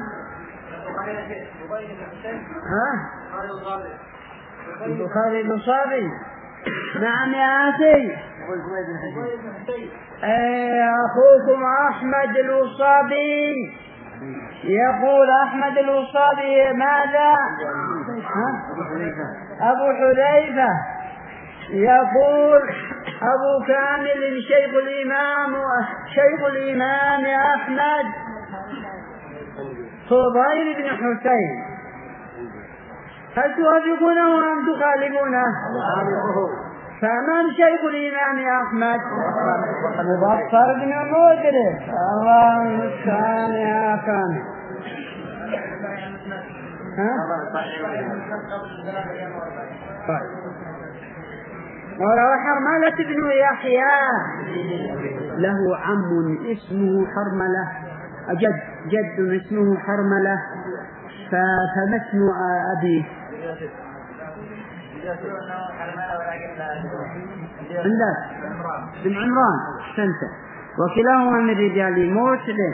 ها؟ البخاري الوصابي. نعم يا أخي. أي أخوكم أحمد الوصابي يقول أحمد الوصابي ماذا؟ أبو حذيفة يقول أبو كامل شيخ الإمام شيخ الإمام أحمد فضيل بن حسين. هل توافقونه أم تخالفونه؟ فمن شيخ الإمام أحمد؟ مظفر بن مدرك. الله المستعان يا كامل. قال: وحرملة بن يحيى له عم اسمه حرملة، جد جد اسمه حرملة، فما اسم أبيه؟ عندك بن عمران. أحسنت. وكلاهما من رجال مسلم.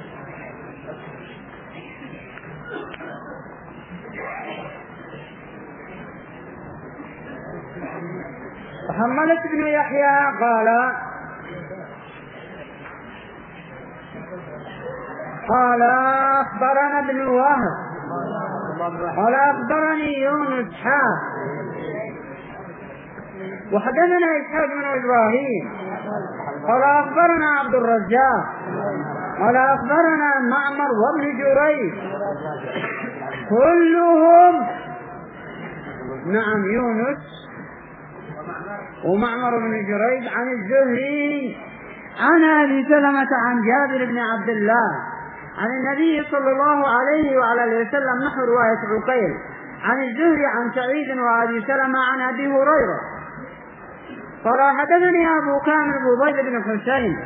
حرملة بن يحيى قال قال أخبرنا ابن وهب قال أخبرني يونس حا وحدثنا إسحاق بن إبراهيم قال أخبرنا عبد الرزاق قال أخبرنا معمر وابن جريج كلهم. نعم يونس ومعمر بن جريج عن الزهري عن أبي سلمة عن جابر بن عبد الله عن النبي صلى الله عليه وعلى اله وسلم نحو رواية عقيل عن الزهري عن سعيد وأبي سلمة عن أبي هريرة قال: حدثني أبو كامل فضيل بن حسين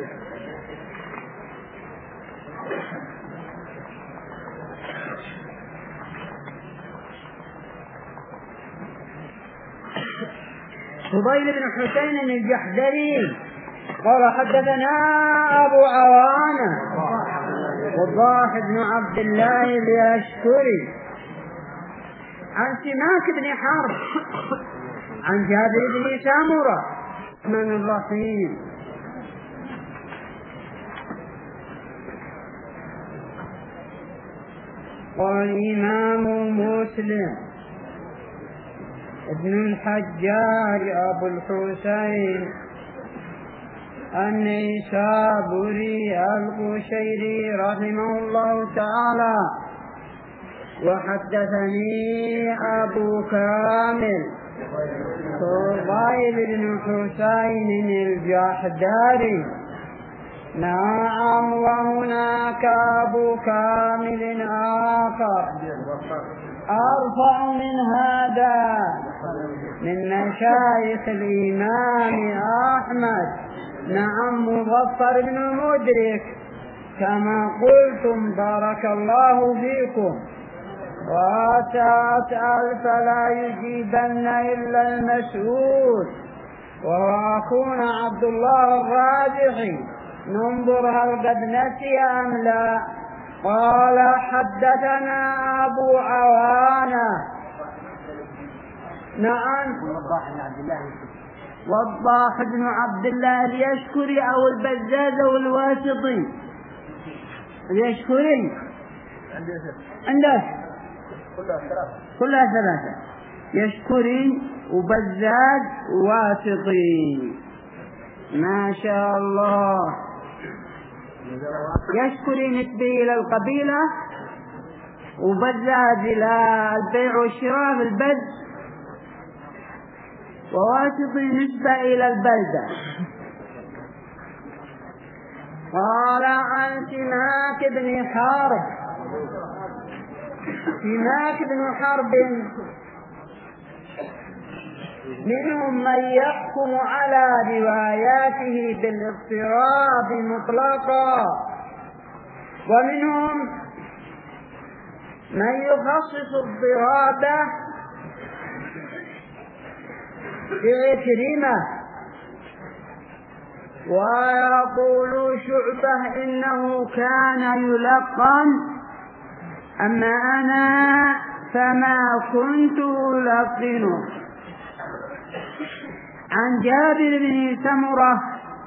فضيل بن حسين الجحدري قال: حدثنا أبو عوانة وضاح بن عبد الله اليشكري عن سماك بن حرب عن جابر بن سامرة من الرحيم. قال إمام مسلم ابن الحجاج أبو الحسين النيسابوري القشيري رحمه الله تعالى. وحدثني أبو كامل فضيل بن حسين الجحدري. نعم. وهناك أبو كامل آخر أرفع من هذا من مشايخ الإمام أحمد. نعم. مظفر بن مدرك كما قلتم بارك الله فيكم. وسأسأل فلا يجيبن إلا المسؤول وهو أخونا عبد الله الراجحي. ننظر هل قد نسي أم لا. قال: حدثنا أبو عوانة. نعم. وضاح بن عبد الله اليشكري أو البزاز أو الواسطي. اليشكري عندك كلها ثلاثة، يشكري وبزاز وواسطي. ما شاء الله. يشكري نسبي إلى القبيلة، وبزاز إلى البيع والشراء في البز، وواسطي نسبة إلى البلدة. قال عن سماك بن حرب. سماك بن حرب منهم من يحكم على رواياته بالاضطراب مطلقا، ومنهم من يخصص اضطرابه بعكرمة. ويقول شعبة إنه كان يلقن، أما أنا فما كنت ألقنه. عن جابر بن سمرة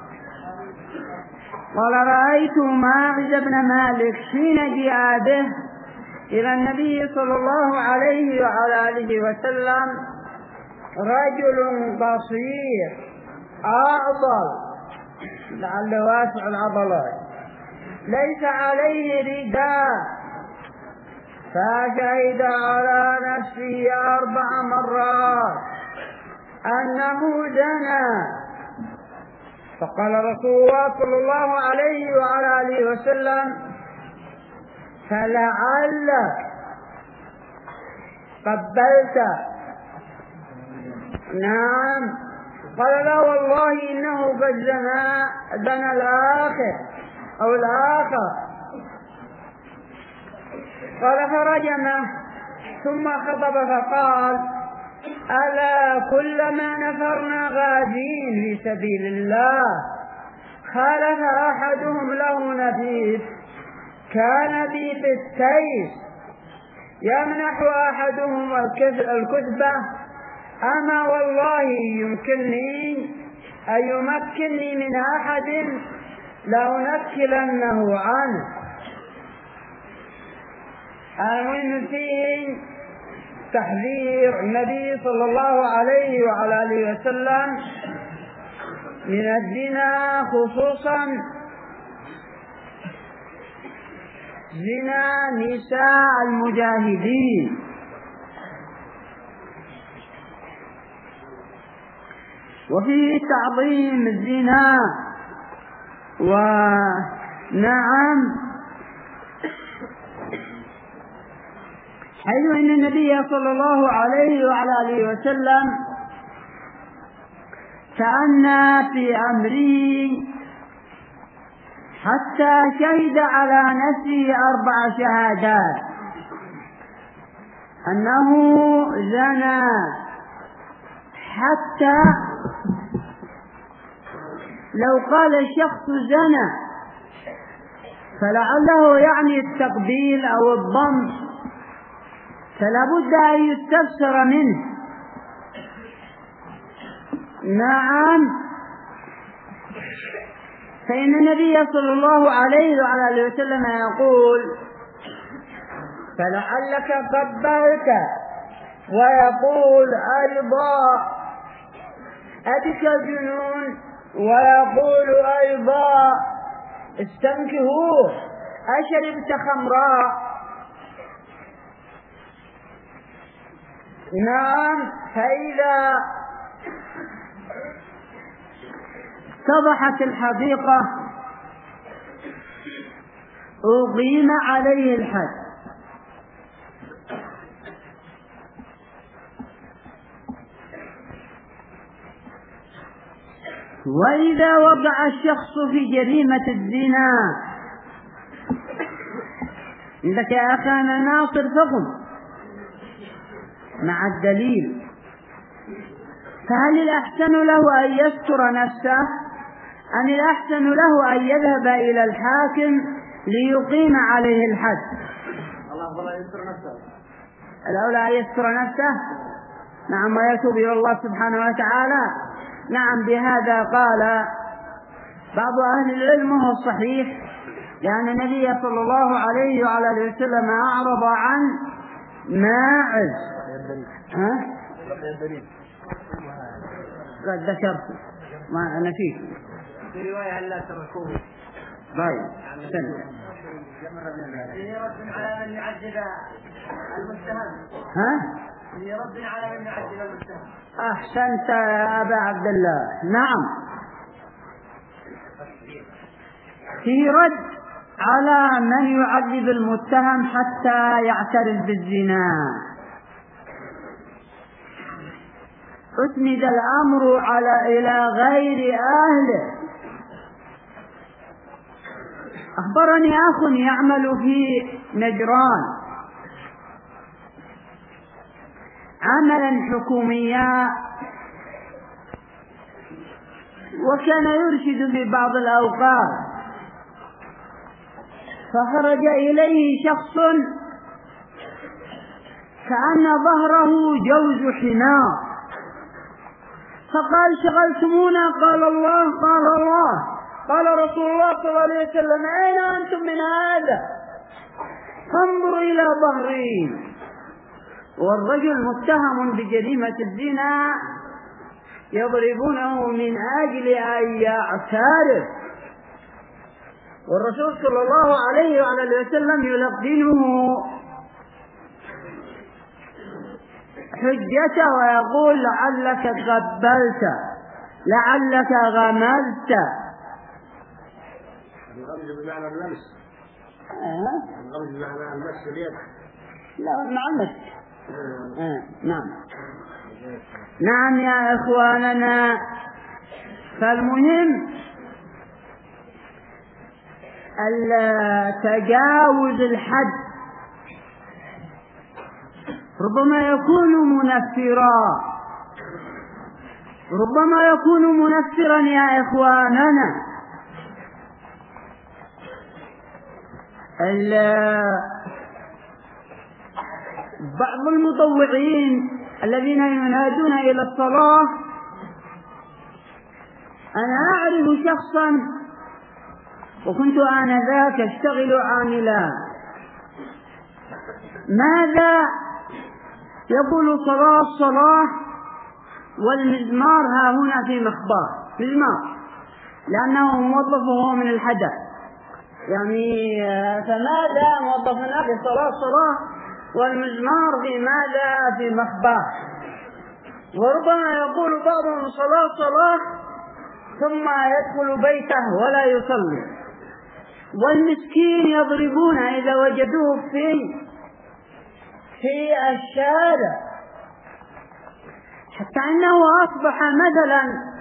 قال رأيت ماعز بن مالك حين جاء به إلى النبي صلى الله عليه وعلى آله وسلم رجل قصير أعضل لعل واسع العضلات ليس عليه رداء، فشهد على نفسه أربع مرات أنه زنى. فقال رسول الله صلى الله عليه وعلى آله وسلم فلعلك قبلت؟ نعم. قال لا والله إنه قد زنى زنى الآخر أو الآخر. قال فرجمه ثم خطب فقال ألا كلما نفرنا غازين في سبيل الله خالف أحدهم له نبيذ كان بي بالسيف يمنح أحدهم الكذبة، أما والله يمكنني أن يمكنني من أحد لأنكلنه عنه. المهم فيه تحذير النبي صلى الله عليه وعلى آله وسلم من الزنا، خصوصا زنا نساء المجاهدين. وفيه تعظيم الزنا. ونعم حيث أن النبي صلى الله عليه وعلى آله وسلم تأنى في أمره حتى شهد على نفسه أربع شهادات أنه زنى، حتى لو قال الشخص زنى فلعله يعني التقبيل أو الضم، فلا بد أن يستفسر منه. نعم. فإن النبي صلى الله عليه وعلى آله وسلم يقول فلعلك قبلت، ويقول أيضا أتك جنون، ويقول أيضا استنكهوه أشربت خمراء. نعم. فإذا اتضحت الحقيقة أقيم عليه الحد. وإذا وقع الشخص في جريمة الزنا، عندك يا أخانا ناصر فقم مع الدليل، فهل الأحسن له أن يستر نفسه أم الأحسن له أن يذهب إلى الحاكم ليقيم عليه الحد؟ الأولى أن يستر نفسه. نعم، ويتوب إلى الله سبحانه وتعالى. نعم بهذا قال بعض أهل العلم وهو الصحيح، لأن النبي صلى الله عليه وعلى آله وسلم أعرض عن ماعز. ها؟ قد ذكرت ما نسيت في رواية لا تركوه. طيب في رد على من يعذب المتهم. ها؟ في رد على من يعذب المتهم. أحسنت يا أبا عبد الله. نعم، في رد على من يعذب المتهم حتى يعترف بالزنا. أسند الأمر على إلى غير أهله. أخبرني أخ يعمل في نجران عملا حكوميا، وكان يرشد في بعض الأوقات، فخرج إليه شخص كأن ظهره جوز حمار، فقال شغلتمونا، قال الله قال الله قال رسول الله صلى الله عليه وسلم أين أنتم من هذا؟ فانظروا إلى ظهري. والرجل متهم بجريمة الزنا يضربونه من أجل أن يعترف، والرسول صلى الله عليه وعلى وسلم يلقنه حجته ويقول لعلك قبلت لعلك غمزت. الغمز بمعنى اللمس. أه؟ الغمز بمعنى المس اليد. لا مع المس. أه. نعم نعم يا إخواننا، فالمهم تجاوز الحد ربما يكون منفرا، ربما يكون منفرا يا إخواننا. بعض المطوعين الذين ينادون إلى الصلاة، أنا أعرف شخصا وكنت آنذاك أشتغل عاملا، ماذا يقول صلاة صلاة والمزمار ها هنا في مخبار مزمار، لأنه موظف وهو من الحدث، يعني فماذا موظفنا في صلاة صلاة والمزمار في ماذا في مخبار. وربما يقول بعضهم صلاة صلاة ثم يدخل بيته ولا يصلي، والمسكين يضربون إذا وجدوه في في الشارع، حتى أنه أصبح مثلا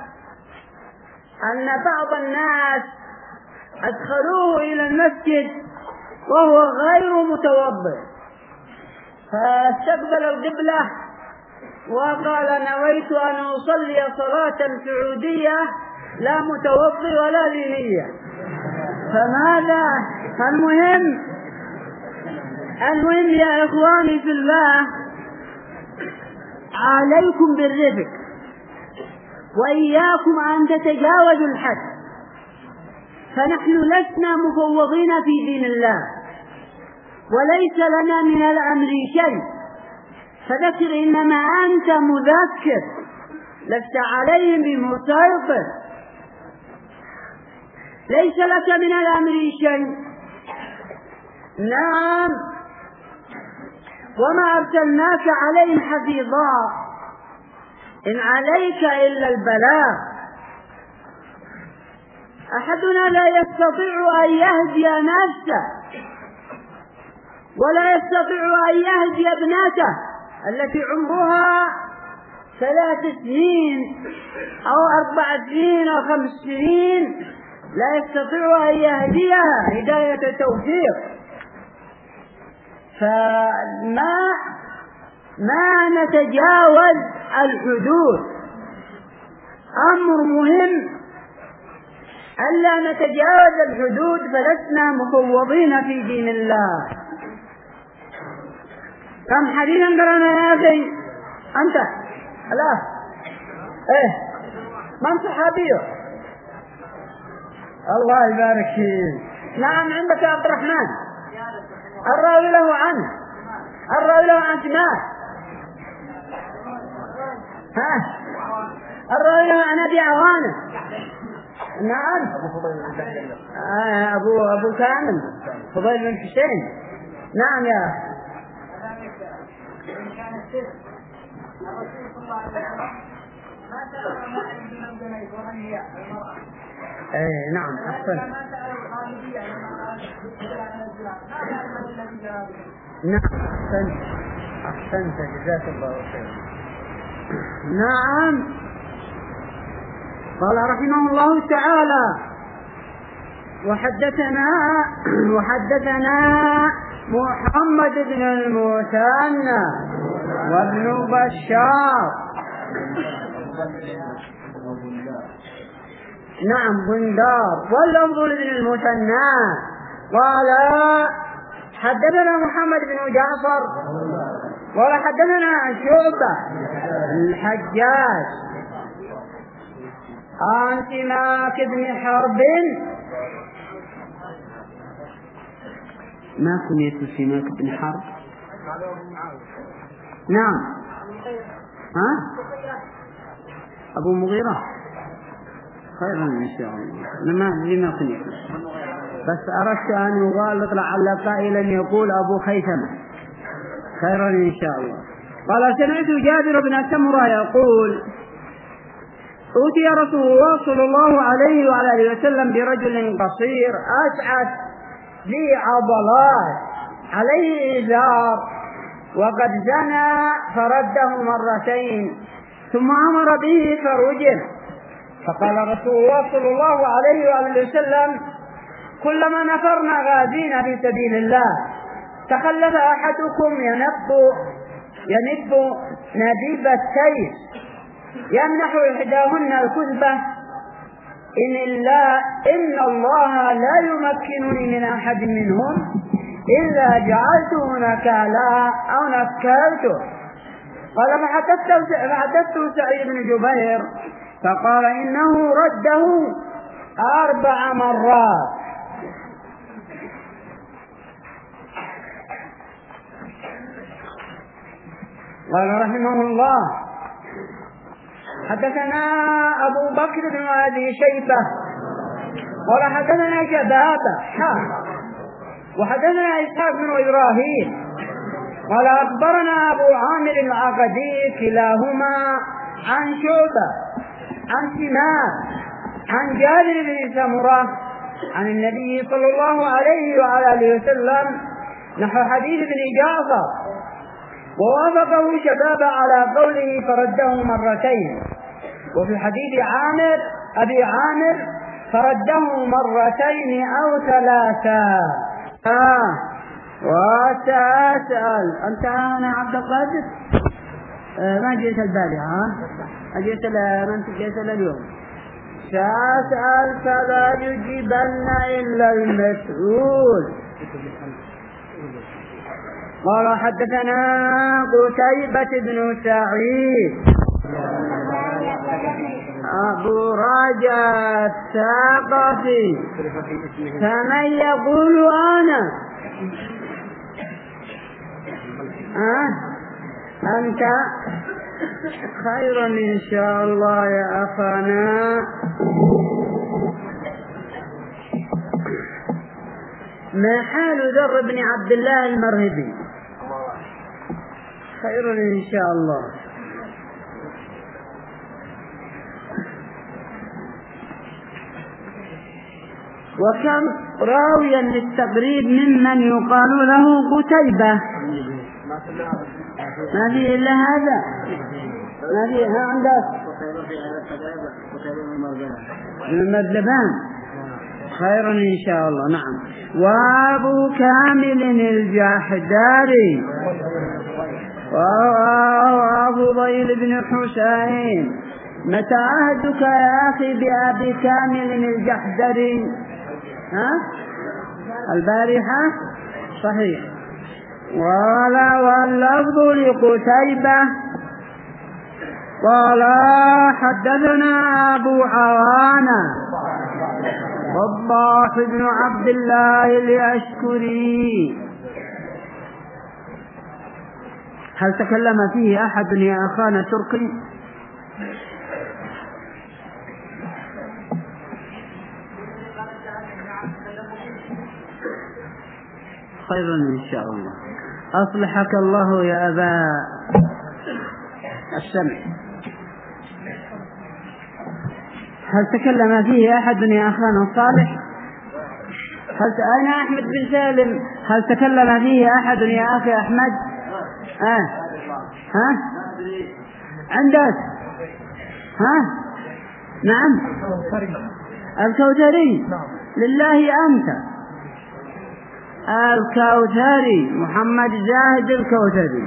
أن بعض الناس أدخلوه إلى المسجد وهو غير متوضئ، فاستقبل القبلة وقال نويت أن أصلي صلاة سعودية لا متوضئ ولا دينية. فماذا المهم المهم يا إخواني في الله، عليكم بالرفق وإياكم أن تتجاوزوا الحد، فنحن لسنا مفوضين في دين الله وليس لنا من الأمر شيء، فذكر إنما أنت مذكر لست عليهم بمسيطر، ليس لك من الأمر شيء. نعم، وما أرسلناك عليهم حفيظا إن عليك إلا البلاغ. أحدنا لا يستطيع أن يهدي نفسه ولا يستطيع أن يهدي ابنته التي عمرها ثلاث سنين أو أربع سنين أو خمس سنين، لا يستطيع أن يهديها هداية توفيق. فما ما نتجاوز الحدود، أمر مهم ألا نتجاوز الحدود، فلسنا مفوضين في دين الله. كم حديثا قرأنا يا أخي أنت؟ لا إيه من صحابيه؟ الله يبارك فيك. نعم عندك يا عبد الرحمن. الراوي له عنه، الراوي له عن سماك. ها الراوي له عن أبي عوانة. نعم آه أبو أبو كامل فضيل بن حسين. نعم يا ايه نعم احسنت. نعم احسنت احسنت جزاك الله خيرا. نعم قال رحمه الله تعالى وحدثنا وحدثنا محمد بن المثنى وابن بشار. نعم بندار واللفظ لابن المثنى قال حدثنا محمد بن جعفر قال حدثنا شعبة الحجاج عن سماك بن حرب. ما كنية سماك بن حرب؟ نعم ها أبو مغيرة خيرا إن شاء الله. أنا ما أدري ما كنية بس أردت أن يغالط لعل قائلا يقول أبو خيثمة خيرا إن شاء الله. قال سمعت جابر بن سمرة يقول أوتي رسول الله صلى الله عليه وعلى آله وسلم برجل قصير أسعد ذي عضلات عليه إزار وقد زنى فرده مرتين ثم أمر به فرجم. فقال رسول الله صلى الله عليه وآله وسلم كلما نفرنا غازين في سبيل الله تخلف أحدكم ينب ينب نبيب السيف يمنح إحداهن الكذبة إن الله إن الله لا يمكنني من أحد منهم إلا جعلته نكالا أو نكلته. قال فحدثته سعيد بن جبير فقال إنه رده أربع مرات. قال رحمه الله حدثنا أبو بكر بن أبي شيبة قال حدثنا شبابة وحدثنا إسحاق بن إبراهيم قال أخبرنا أبو عامر العقدي كلاهما عن شعبة عن سماك عن جابر بن سمرة عن النبي صلى الله عليه وآله وسلم نحو حديث ابن جعفر ووافقه شبابة على قوله فرده مرتين. وفي حديث عامر أبي عامر فرده مرتين أو ثلاثا. آه وتسأل أنت أنا عبد القادر آه ما جيت البارحة أجيت ما أنت جيت اليوم سأسأل فلا يجيبن إلا المسؤول. قال حدثنا قتيبة بن سعيد أبو رجاء الثقفي فمن يقول أنا أه؟ أنت خيرا إن شاء الله يا أخانا. ما حال ذر بن عبد الله المرهبي؟ خيرا إن شاء الله. وكم راويا للتقريب ممن يقال له قتيبة؟ ما فيه إلا هذا ما فيه. ها عندك المدلبان خيرا إن شاء الله. نعم. وأبو كامل الجحدري وأبو ضيل بن حسين. متى عهدك يا أخي بأبي كامل الجحدري؟ ها البارحة صحيح. ولا واللفظ لقتيبة قال حدثنا أبو عوانة وضاح بن عبد الله اليشكري. هل تكلم فيه أحد يا أخانا تركي؟ خيرا إن شاء الله. أصلحك الله يا أبا السمع. هل تكلم فيه أحد يا أخانا صالح؟ هل ت... أين أحمد بن سالم؟ هل تكلم فيه أحد يا أخي أحمد؟ آه. ها؟ عندك؟ ها؟ نعم. الكوثري. لله أنت. الكوثري محمد زاهد الكوثري.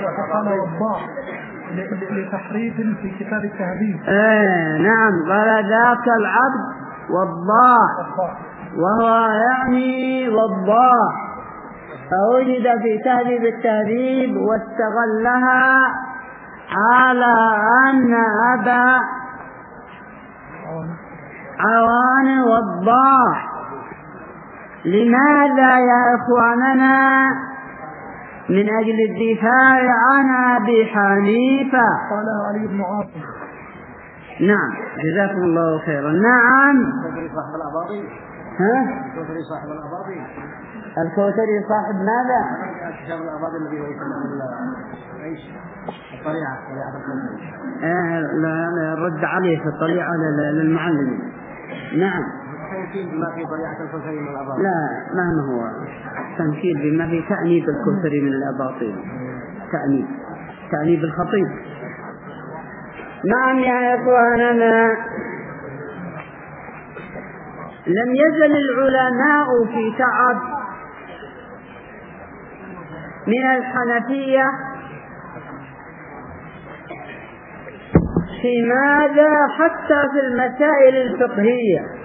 لتحريف في كتاب التهذيب. ايه نعم. قال ذاك العبد وضاح، وهو يعني وضاح، فوجد في تهذيب التهذيب واستغلها على أن أبا عوان وضاح. لماذا يا إخواننا؟ من أجل الدفاع عن أبي حنيفة. قال علي بن عاصم. نعم جزاكم الله خيرا. نعم. الكوثري صاحب الأباضي. ها؟ الكوثري صاحب الأباضي. الكوثري صاحب ماذا؟ كتاب الأباضي الذي هو يسمى ايش؟ الطليعة. طليعة الكوثري. آه لا لا رد عليه في الطليعة للمعلم. نعم. تنكيل بما في طليعة الكوثري من الأباطيل. لا ما هو تنكيل بما في تأنيب الكوثري من الأباطيل. تأنيب تأنيب الخطيب. نعم يا إخواننا، لم يزل العلماء في تعب من الحنفية في ماذا؟ حتى في المسائل الفقهية.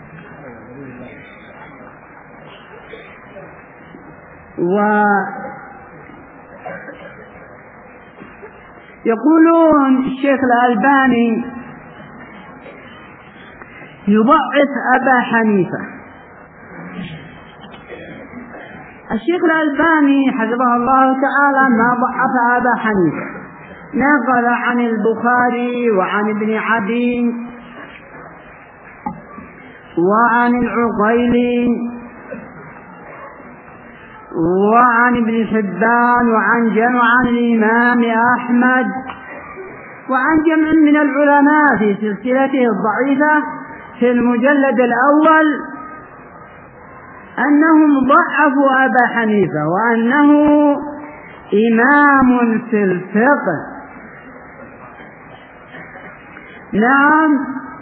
ويقولون الشيخ الألباني يضعف أبا حنيفة. الشيخ الألباني حفظه الله تعالى ما ضعف أبا حنيفة، نقل عن البخاري وعن ابن عدي وعن العقيلي وعن ابن حبان وعن جمع عن الإمام أحمد وعن جمع من العلماء في سلسلته الضعيفة في المجلد الأول أنهم ضعفوا أبا حنيفة وأنه إمام في الفقه. نعم.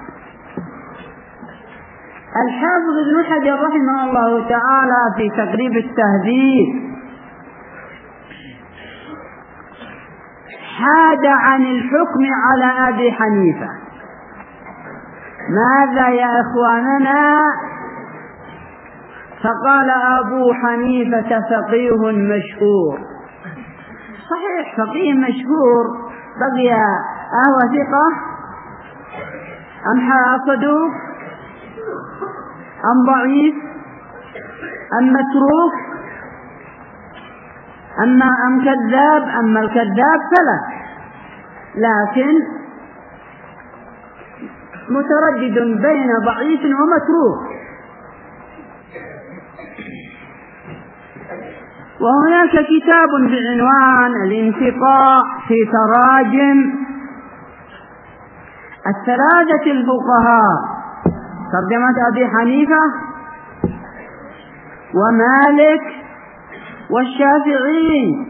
الحافظ ابن حجر رحمه الله تعالى في تقريب التهذيب حاد عن الحكم على أبي حنيفة. ماذا يا إخواننا؟ فقال أبو حنيفة فقيه مشهور. صحيح فقيه مشهور، بقي أهو ثقة أم صدوق أم ضعيف أم متروك أما أم كذاب؟ أما الكذاب فلا، لكن متردد بين ضعيف ومتروك. وهناك كتاب بعنوان الانتقاء في تراجم الثلاثة الفقهاء، ترجمة أبي حنيفة ومالك والشافعي،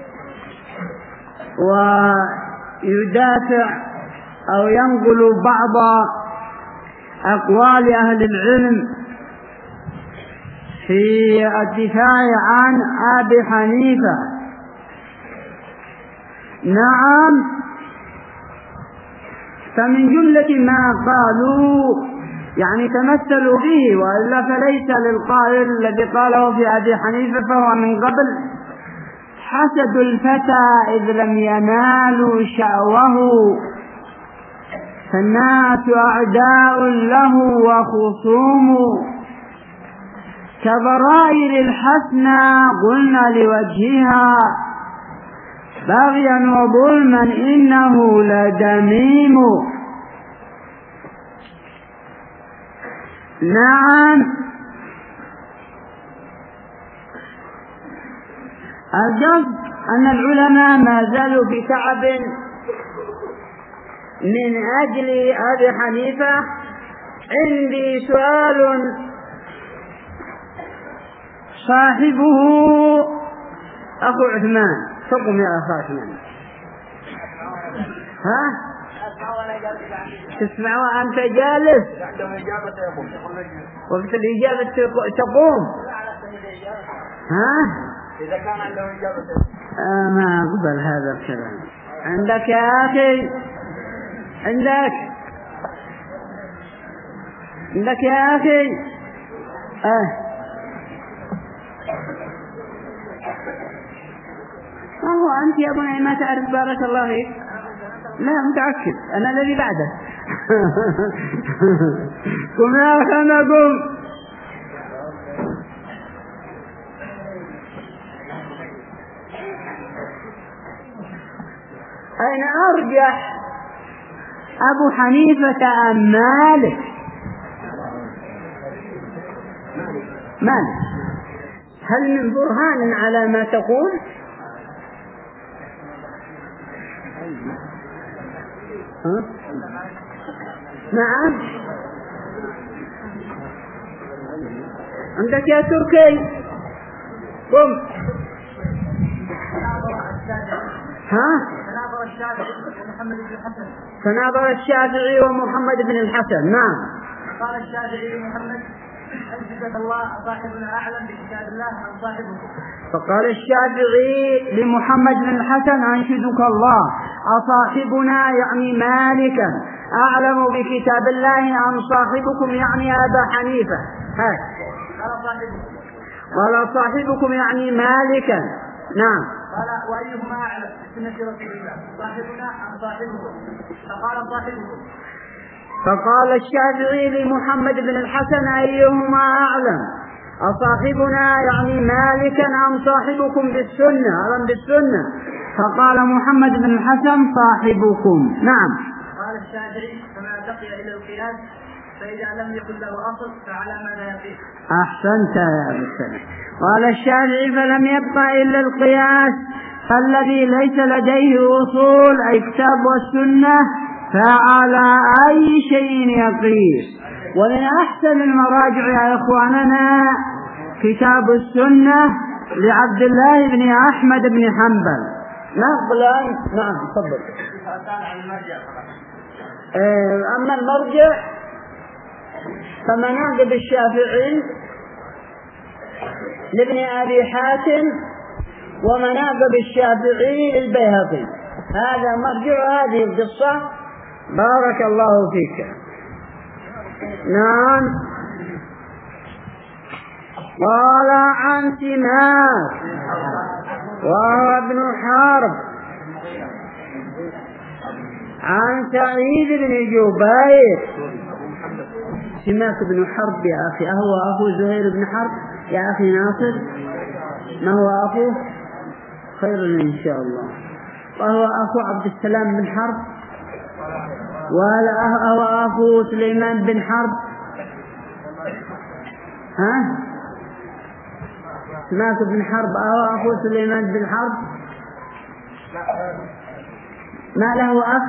ويدافع أو ينقل بعض أقوال أهل العلم في الدفاع عن أبي حنيفة. نعم. فمن جملة ما قالوا يعني تمثلوا به، وإلا فليس للقائل الذي قاله في أبي حنيفة فهو من قبل: حسد الفتى إذ لم ينالوا شأوه فالناس أعداء له وخصوم كضرائر الحسنى قلنا لوجهها بغيا وظلما إنه لدميم. نعم الجد أن العلماء ما زالوا في تعب من أجل أبي حنيفة. عندي سؤال صاحبه أخو عثمان، تقم يا أخو عثمان، ها تسمع وأنت جالس وقت الإجابة تقوم، ها إذا كان عنده إجابة آه ما أقبل هذا الكلام. عندك يا أخي، عندك عندك يا أخي آه ما هو أنت يا ابني ما تعرف بارك الله فيك؟ لا متأكد أنا الذي بعده. قم يا أخي أنا قم. أين أرجح أبو حنيفة أم مالك؟ مالك. هل من برهان على ما تقول؟ ها؟ نعم عندك يا تركي قم. ها تناظر الشافعي ومحمد بن الحسن. نعم قال الشافعي لمحمد أنشدك الله صاحبنا أعلم بكتاب الله عن صاحبه. فقال الشافعي لمحمد بن الحسن أنشدك الله أصاحبنا يعني مالكا أعلم بكتاب الله عن صاحبكم يعني أبا حنيفة. هاي قال صاحبكم يعني مالكا. نعم قال وأيهما أعلم بسنة رسول الله صاحبنا عن صاحبكم؟ فقال صاحبكم. فقال الشافعي لمحمد بن الحسن أيهما أعلم أصاحبنا يعني مالكا أم صاحبكم بالسنة أعلم بالسنة؟ فقال محمد بن الحسن صاحبكم. نعم قال الشافعي فما بقي إلى القياس فإذا لم يكن له أصل فعلى ماذا يقيس؟ أحسنت يا أبو السلام. قال الشافعي فلم يبقى إلا القياس فالذي ليس لديه أصول أي كتاب والسنة فعلى أي شيء يقيس. ومن أحسن المراجع يا إخواننا كتاب السنة لعبد الله بن أحمد بن حنبل. نقلا. نعم تفضل. أما المرجع فمناقب الشافعي لابن أبي حاتم ومناقب الشافعي البيهقي. هذا مرجع هذه القصة. بارك الله فيك. نعم قال عن سماك وهو ابن حرب عن سعيد بن جبير. سماك بن حرب يا أخي أهو أخو زهير بن حرب يا أخي ناصر؟ ما هو أخوه؟ خير إن شاء الله. وهو أخو عبد السلام بن حرب ولا هو أخو سليمان بن حرب؟ ها؟ سماك بن حرب أهو أخو سليمان بن حرب؟ ما له أخ؟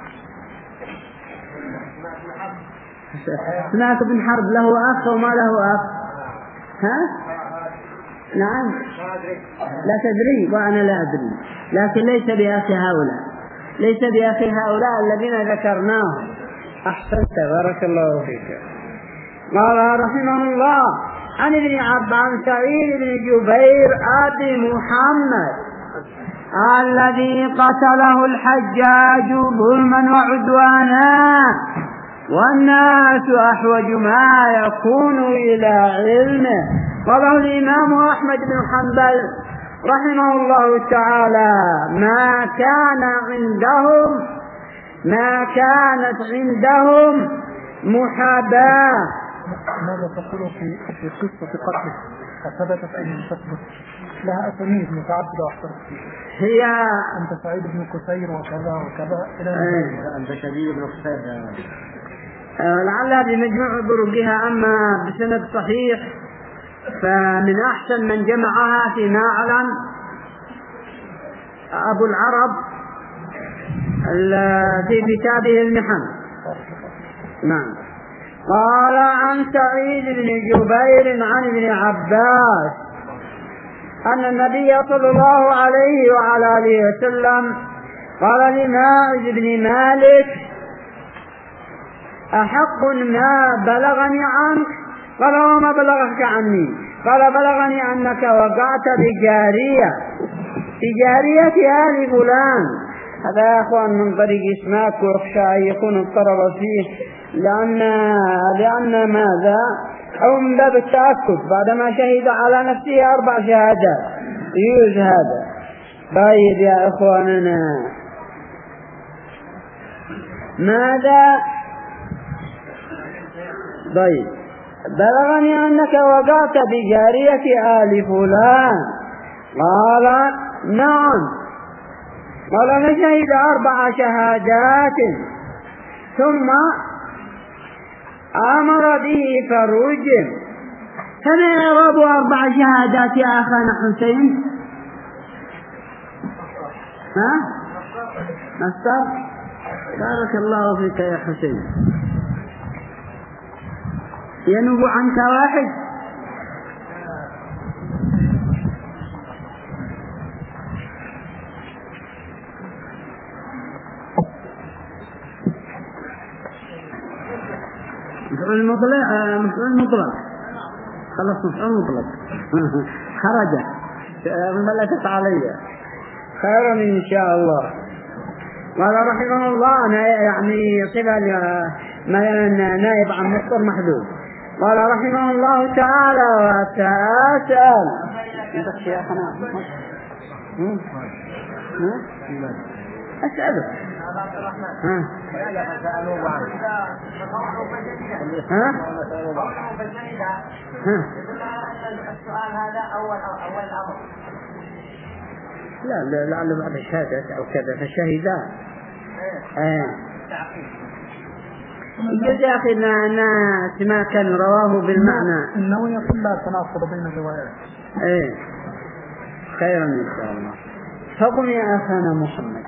سماك بن حرب له أخ وما له أخ؟ ها؟ نعم لا تدري وأنا لا أدري، لكن ليس بأخي هؤلاء، ليس بأخي هؤلاء الذين ذكرناهم. أحسنت بارك الله فيك. قال رحمه الله عن ابن عباس سعيد بن جبير أبي محمد الذي قتله الحجاج ظلما وعدوانا والناس أحوج ما يكون إلى علمه. قاله الإمام أحمد بن حنبل رحمه الله تعالى ما كان عندهم ما كانت عندهم محاباة. ماذا تقول في في قصة قتله فثبتت أن تثبت لها أسانيد متعددة واحترت هي أنت سعيد بن كثير وكذا وكذا إلى ايه. أنت شديد بن كثير آه لعلها بمجموع طرقها، أما بسند صحيح فمن أحسن من جمعها فيما أعلم أبو العرب في كتابه المحن. نعم. قال عن سعيد بن جبير عن ابن عباس أن النبي صلى الله عليه وعلى آله وسلم قال لماعز بن مالك أحق ما بلغني عنك؟ قال وما بلغك عني؟ قال بلغني أنك وقعت بجارية في جارية آل فلان. هذا يا أخوان من طريق إسماك، ويخشى أن يكون اضطرب فيه لأن لأن ماذا أو من باب التأكد بعدما شهد على نفسه أربع شهادات يجوز هذا. طيب يا إخواننا ماذا طيب بلغني أنك وقعت بجارية آل فلان. قال نعم. قال فشهد أربع شهادات ثم أمر به فرجم. فما يراب أربع شهادات يا أخانا حسين؟ ها؟ نصر؟ بارك الله فيك يا حسين. ينوب عنك واحد؟ مفعول مطلق مفعول مطلق خلاص مفعول مطلق خرج ملكت علي خيرا إن شاء الله. قال رحمه الله يعني صفة نائب عن مصدر محذوف. قال رحمه الله تعالى وتسأل عندك شيخنا أسأله ها ها السؤال هذا أول أول الأمر. لا لا لعله بعد شهادة أو كذا فشهدا. إيه. يجوز يا أخي أن ما كان رواه بالمعنى. إنه يقول لا تناقض بين الروايات. إيه. خيرا إن شاء الله. فقم يا أخانا محمد.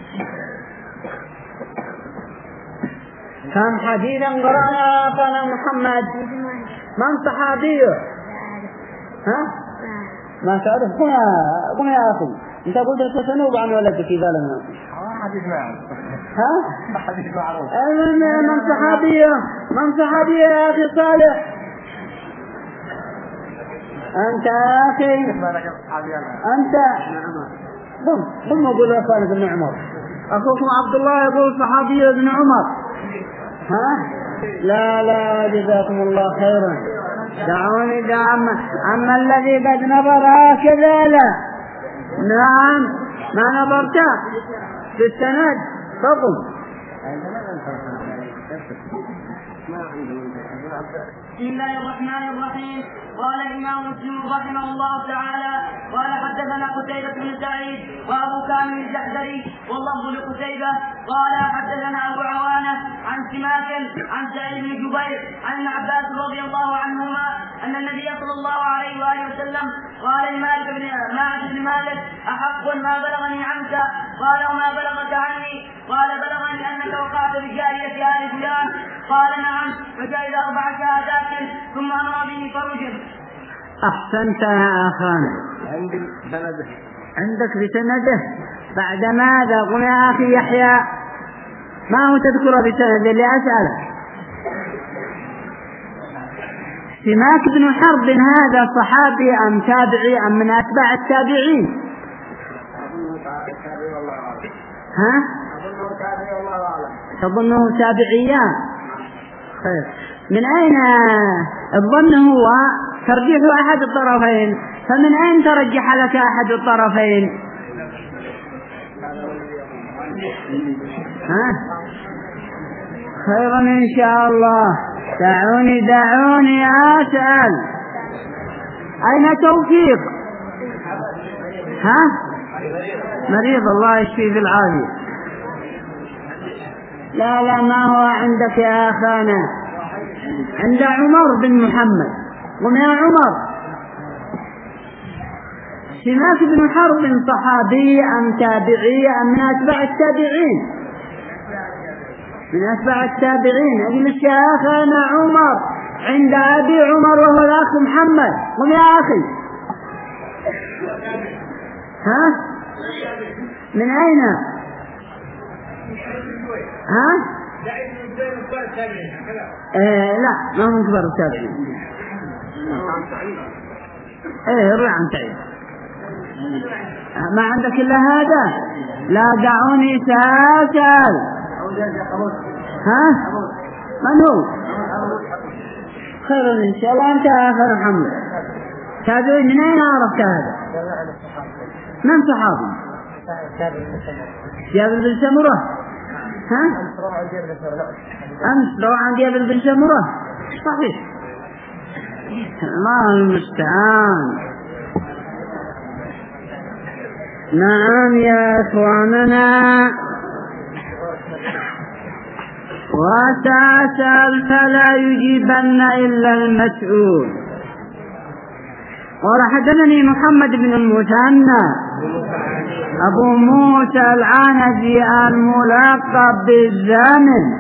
كم حديثا قرأنا يا أخانا محمد؟ من صحابيه؟ ها؟ ما تعرف؟ قم يا قم يا أخي. أنت قلت تتنوب عن ولدك إذا لم يكن. حديث معروف. ها؟ حديث معروف. من صحابيه؟ من صحابيه يا أخي صالح؟ أنت يا أخي. أنت. قم قم وقول يا خالد بن عمر. أخوكم عبد الله يقول صحابي ابن عمر. ها؟ لا لا جزاكم الله خيرا. دعوني دعم أما الذي قد نظر هكذا لا. نعم ما نظرت في السند فقم. بسم الله الرحمن الرحيم. قال الإمام مسلم رحمه الله تعالى قال حدثنا قتيبة بن سعيد وأبو كامل الجحدري واللفظ لقتيبة قال حدثنا أبو عوانة عن سماك عن سعيد بن جبير عن ابن عباس رضي الله عنهما أن النبي صلى الله عليه وآله وسلم قال لمالك بن مالك بن مالك أحق ما بلغني عنك؟ قال وما بلغك عني؟ قال بلغني أنك وقعت بجارية آل فلان. قال نعم. فشهد أربع شهادات ثم أمر به فرجم. أحسنت يا أخانا. عندي سنده. عندك بسنده. بعد ماذا؟ قل يا أخي يحيى ما هو تذكر بسنده اللي أسأله. سماك بن حرب هذا صحابي أم تابعي أم من أتباع التابعين؟ ها؟ تظنه تابعيان؟ خير. من أين الظن هو ترجيح أحد الطرفين؟ فمن أين ترجح لك أحد الطرفين؟ ها؟ خيرا إن شاء الله. دعوني دعوني أسأل، أين توفيق؟ ها؟ مريض، الله يشفيه بالعافية. لا لا ما هو عندك يا أخانا، عند عمر بن محمد. قم يا عمر. سماك بن حرب صحابي أم تابعي أم من أتباع التابعين؟ من أتباع التابعين. أجلس يا أخانا عمر عند أبي عمر وهو الأخ محمد. قم يا أخي. ها؟ من أين؟ ها؟ إيه لا ما هو كبار التابعين. إيه روح عن تعيد. ما عندك إلا هذا؟ لا دعوني سأسأل. ها؟ من هو؟ خير إن شاء الله. أنت آخر محمد. تابعين من أين عرفت هذا؟ من صحابي؟ جابر بن سمرة. ها؟ أمس روى عن جابر بن سمرة. صحيح. الله المستعان. نعم يا إخواننا. وتسأل فلا يجيبن إلا المسؤول. قال حدثني محمد بن المثنى أبو موسى العنزي الملقب بالزامن.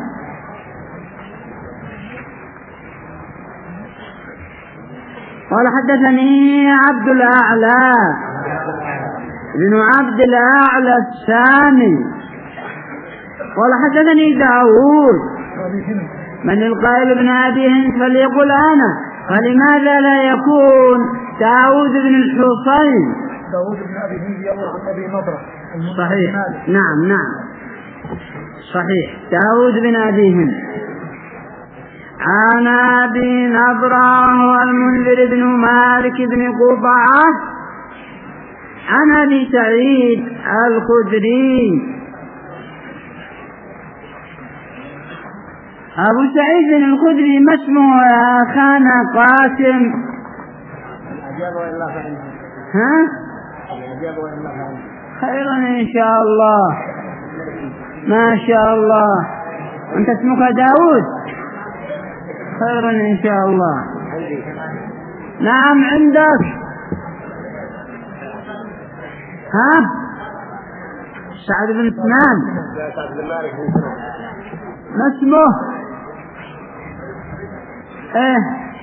قال حدثني عبد الأعلى بن عبد الأعلى السامي. قال حدثني داود من القائل ابن أبي هند فليقل أنا. فلماذا لا يكون داود بن الحصين؟ داود بن أبي هند يروي عن أبي نضرة. صحيح. نعم نعم صحيح. داود بن أبي هند عن أبي نضرة والمنذر بن مالك بن قطعة عن أبي سعيد الخدري. أبو سعيد الخدري ما اسمه يا أخانا قاسم؟ ها؟ خيرا إن شاء الله. ما شاء الله. أنت اسمك داود؟ خيرا إن شاء الله. نعم عندك. ها؟ سعد بن سنان. ما اسمه؟ ايه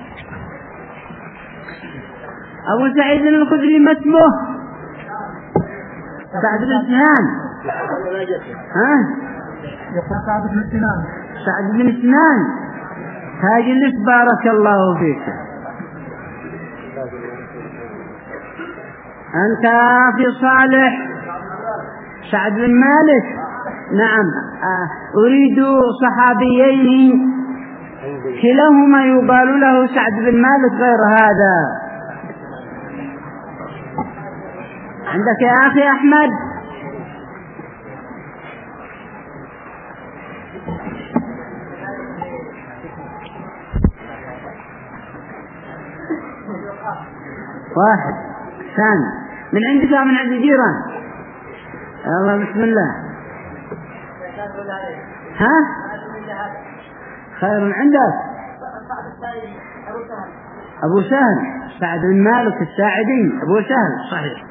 أبو سعيد الخدري ما اسمه؟ سعد بن سنان. ها؟ يقول سعد بن سنان. سعد بن سنان. هاجي لك بارك الله فيك. أنت في صالح سعد بن مالك. نعم أريد صحابيين كلاهما يقال له سعد بن مالك غير هذا. عندك يا أخي أحمد؟ واحد ثاني من عندك من عند الجيران. الله بسم الله. ها؟ خير عندك؟ أبو سهل سعد بن مالك الساعدي. أبو سهل صحيح.